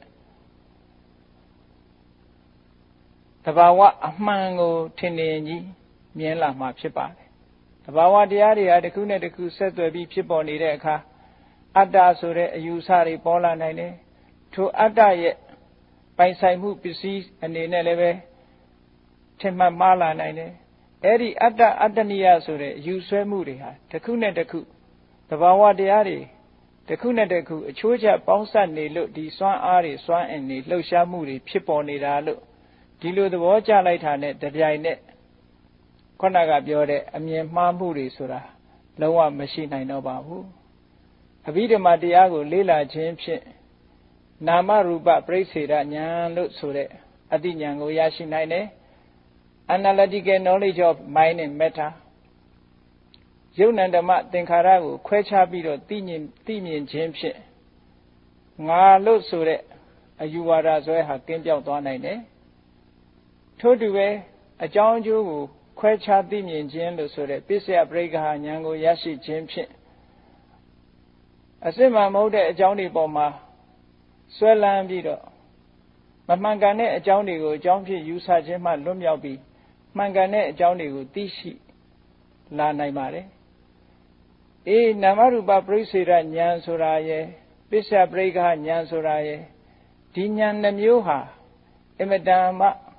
တဘာဝအမှန်ကိုထင်နေကြီးမြင်လာမှာဖြစ်ပါတယ်တဘာဝတရားတွေဟာတစ်ခုနဲ့တစ်ခုဆက်သွယ်ပြီးဖြစ်ပေါ်နေတဲ့အခါအတ္တဆိုတဲ့အယူဆတွေပေါ်လာနိုင်တယ်ထိုအတ္တရဲ့ပိုင်ဆိုင်မှုပစ္စည်းအနေနဲ့လည်းပဲထင်မှတ်မှားလာနိုင်တယ်အဲ့ဒီအတ္တအတ္တနိယဆိုတဲ့ယူဆွဲမှုတွေဟာတစ်ခုနဲ့တစ်ခုတဘာဝတရားတွေတစ်ခုနဲ့တစ်ခုအချိုးကျပေါင်းစပ်နေလို့ဒီစွမ်းအားတွေစွမ်းအင်တွေလှုပ်ရှားမှုတွေဖြစ်ပေါ်နေတာလို့ဒီလိုသဘောကျလိုက်တာနဲ့တပြိုင်နက်ခုနကပြောတဲ့အမြင်မှားမှုတွေဆိုတာလုံးဝမရှိနိုင်တော့ပါဘူးအဘိဓမ္မာတရားကိုလေ့လာခြင်းဖြင့်နာမရူပပရိစ္ဆေဒဉာဏ်လို့ဆိုတဲ့အသိဉာဏ်ကိုရရှိနိုင်တယ် analytical knowledge of mind and matter ယုတ်နံဓမ္မသင်္ခါရကိုခွဲခြားပြီးတော့သိမြင်သိမြင်ခြင်းဖြင့်ငါလို့ဆိုတဲ့အယူဝါဒဆွဲဟာကင်းပြောက်သွားနိုင်တယ်ထို့တူပဲအကြောင်းအကျိုးကိုခွဲခြားသိမြင်ခြင်းလို့ဆိုတဲ့ပစ္စယပရိက္ခာဉာဏ်ကိုရရှိခြင်းဖြင့်အစစ်မှန်မဟုတ်တဲ့အကြောင်းတွေပေါ်မှာဆွဲလန်းပြီးတော့မမှန်ကန်တဲ့အကြောင်းတွေကိုအကြောင်းဖြစ်ယူဆခြင်းမှလွတ်မြောက်ပြီးမှန်ကန်တဲ့အကြောင်းတွေကိုသိရှိလာနိုင်ပါတယ်အေးနာမရူပပရိစ္ဆေဒဉာဏ်ဆိုတာရဲ့ပစ္စယပရိက္ခာဉာဏ်ဆိုတာရဲ့ဒီဉာဏ်နှမျိုးဟာအမတန်မှ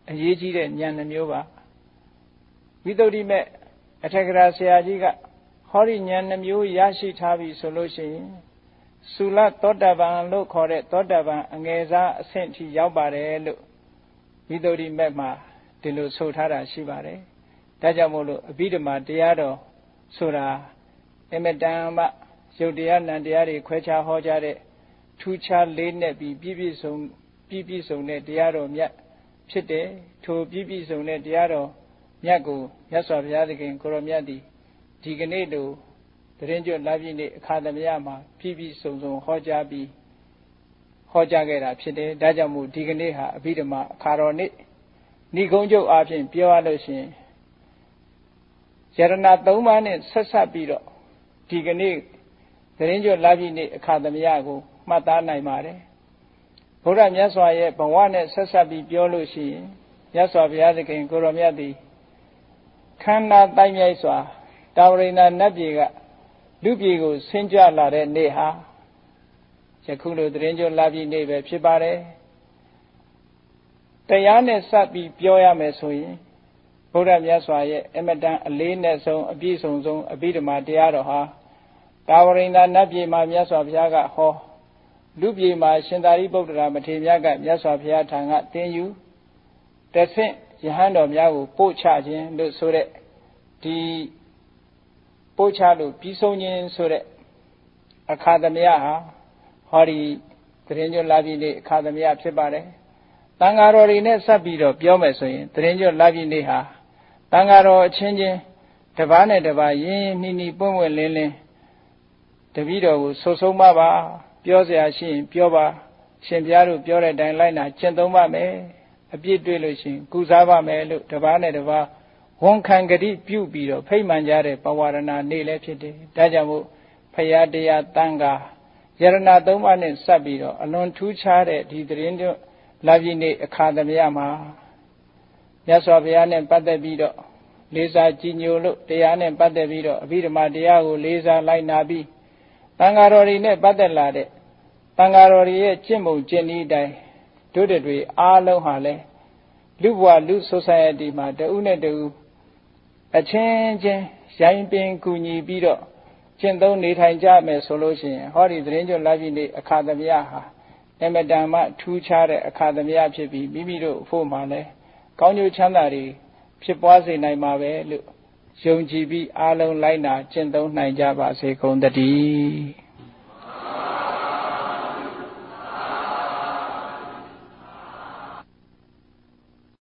အရေးကြီးတဲ့ဉာဏ်နှမျိုးပါဝိသုဒ္ဓိမဲ့အထက်ကရာဆရာကြီးကဟောဒီဉာဏ်နှမျိုးရရှိထားပြီဆိုလို့ရှိရင်သုလသောတပန်လို့ခေါ်တဲ့သောတပန်အငယ်စားအဆင့်ထိရောက်ပါတယ်လို့ဝိသုဒ္ဓိမဲ့မှာဒီလိုဆိုထားတာရှိပါတယ်ဒါကြောင့်မို့လို့အဘိဓမ္မာတရားတော်ဆိုတာအမတန်မှယုတ်တရားနံတရားတွေခွဲခြားဟောကြားတဲ့ထူးခြားလေးနဲ့ပြီးပြည့်ပြည့်စုံပြည့်ပြည့်စုံတဲ့တရားတော်မြတ်ဖြစ်တယ်ထိုပြည့်ပြည့်စုံတဲ့တရားတော်မြတ်ကိုမြတ်စွာဘုရားသခင်ကိုရောမြတ်သည်ဒီကနေ့တို့တရင်ကျွတ်လာပြည့်နေ့အခါသမယမှာပြည့်ပြည့်စုံစုံဟောကြားပြီးဟောကြားခဲ့တာဖြစ်တယ်ဒါကြောင့်မို့ဒီကနေ့ဟာအဘိဓမ္မာအခါတော်နေ့ဏိဂုံးကျုပ်အားဖြင့်ပြောရလို့ရှိရင်ယရဏသုံးပါးနဲ့ဆက်ဆက်ပြီးတော့ဒီကနေ့တရင်ကျွတ်လာပြည့်နေ့အခါသမယကိုမှတ်သားနိုင်ပါတယ်ဘုရားမြတ်စွာရဲ့ဘဝနဲ့ဆက်ဆက်ပြီးပြောလို့ရှိရင်မြတ်စွာဘုရားသခင်ကိုရောမြတ်သည်ခန္ဓာတိုက်မြိုက်စွာတာဝရိဏနတ်ပြည်ကလူပြည်ကိုဆင်းကြလာတဲ့နေ့ဟာယခုလိုတရင်ကျွတ်လာပြည့်နေ့ပဲဖြစ်ပါတယ်တရားနဲ့စပ်ပြီးပြောရမယ်ဆိုရင်ဘုရားမြတ်စွာရဲ့အမတန်အလေးနဲ့ဆုံးအပြည့်စုံဆုံးအဘိဓမ္မာတရားတော်ဟာတာဝရိဏနတ်ပြည်မှာမြတ်စွာဘုရားကဟောလူပြည်မှာရှင်သာရိပုတ္တရာမထေရမြတ်ကမြတ်စွာဘုရားထံကသင်ယူတဆင့်ယဟန်တော်များကိုပို့ချခြင်းလို့ဆိုတဲ့ဒီပို့ချလို့ပြီးဆုံးခြင်းဆိုတဲ့အခါသမယဟာဟောဒီတရင်ကျွတ်လာပြည့်နေ့အခါသမယဖြစ်ပါတယ်တန်ဃာတော်တွေနဲ့ဆက်ပြီးတော့ပြောမယ်ဆိုရင်တရင်ကျွတ်လာပြည့်နေ့ဟာတန်ဃာတော်အချင်းချင်းတစ်ပါးနဲ့တစ်ပါးရင်းနှီးနှီးပွင့်ပွင့်လင်းလင်းတပည့်တော်ကိုဆိုဆုံးပါပါပြောเสียရှိရင်ပြောပါရှင်ဘုရားတို့ပြောတဲ့အတိုင်းလိုက်နာကျင့်သုံးပါမယ်အပြစ်တွေ့လို့ရှိရင်ကုစားပါမယ်လို့တစ်ပါးနဲ့တစ်ပါးဝန်ခံကြတိပြုပြီးတော့ဖိတ်မှန်ကြတဲ့ပဝရဏနေ့လည်းဖြစ်တယ်ဒါကြောင့်မို့ဖရာတရားတန်ခါယရဏသုံးပါးနဲ့စပ်ပြီးတော့အလွန်ထူးခြားတဲ့ဒီသတင်းတို့လာပြည့်နေ့အခါသမယမှာမြတ်စွာဘုရားနဲ့ပတ်သက်ပြီးတော့လေးစားကြည်ညိုလို့တရားနဲ့ပတ်သက်ပြီးတော့အဘိဓမ္မာတရားကိုလေးစားလိုက်နာပြီးတန်ဃာတော်တွေနဲ့ပတ်သက်လာတဲ့တန်ဃာတော်တွေရဲ့ကျင့်ပုံကျင့်နည်းအတိုင်းတို့တွေအားလုံးဟာလဲလူဘဝလူ society မှာတဦးနဲ့တဦးအချင်းချင်းရိုင်းပင်ကူညီပြီးတော့ကျင့်သုံးနေထိုင်ကြမယ်ဆိုလို့ရှိရင်ဟောဒီသတင်းကျွတ်လာပြည့်နေ့အခါသမယဟာအမတန်မှထူးခြားတဲ့အခါသမယဖြစ်ပြီးမိမိတို့ဖို့မှလဲကောင်းကျိုးချမ်းသာတွေဖြစ်ပွားစေနိုင်မှာပဲလို့ယုံကြည်ပြီးအားလုံးလိုက်နာကျင့်သုံးနိုင်ကြပါစေကုန်သတည်း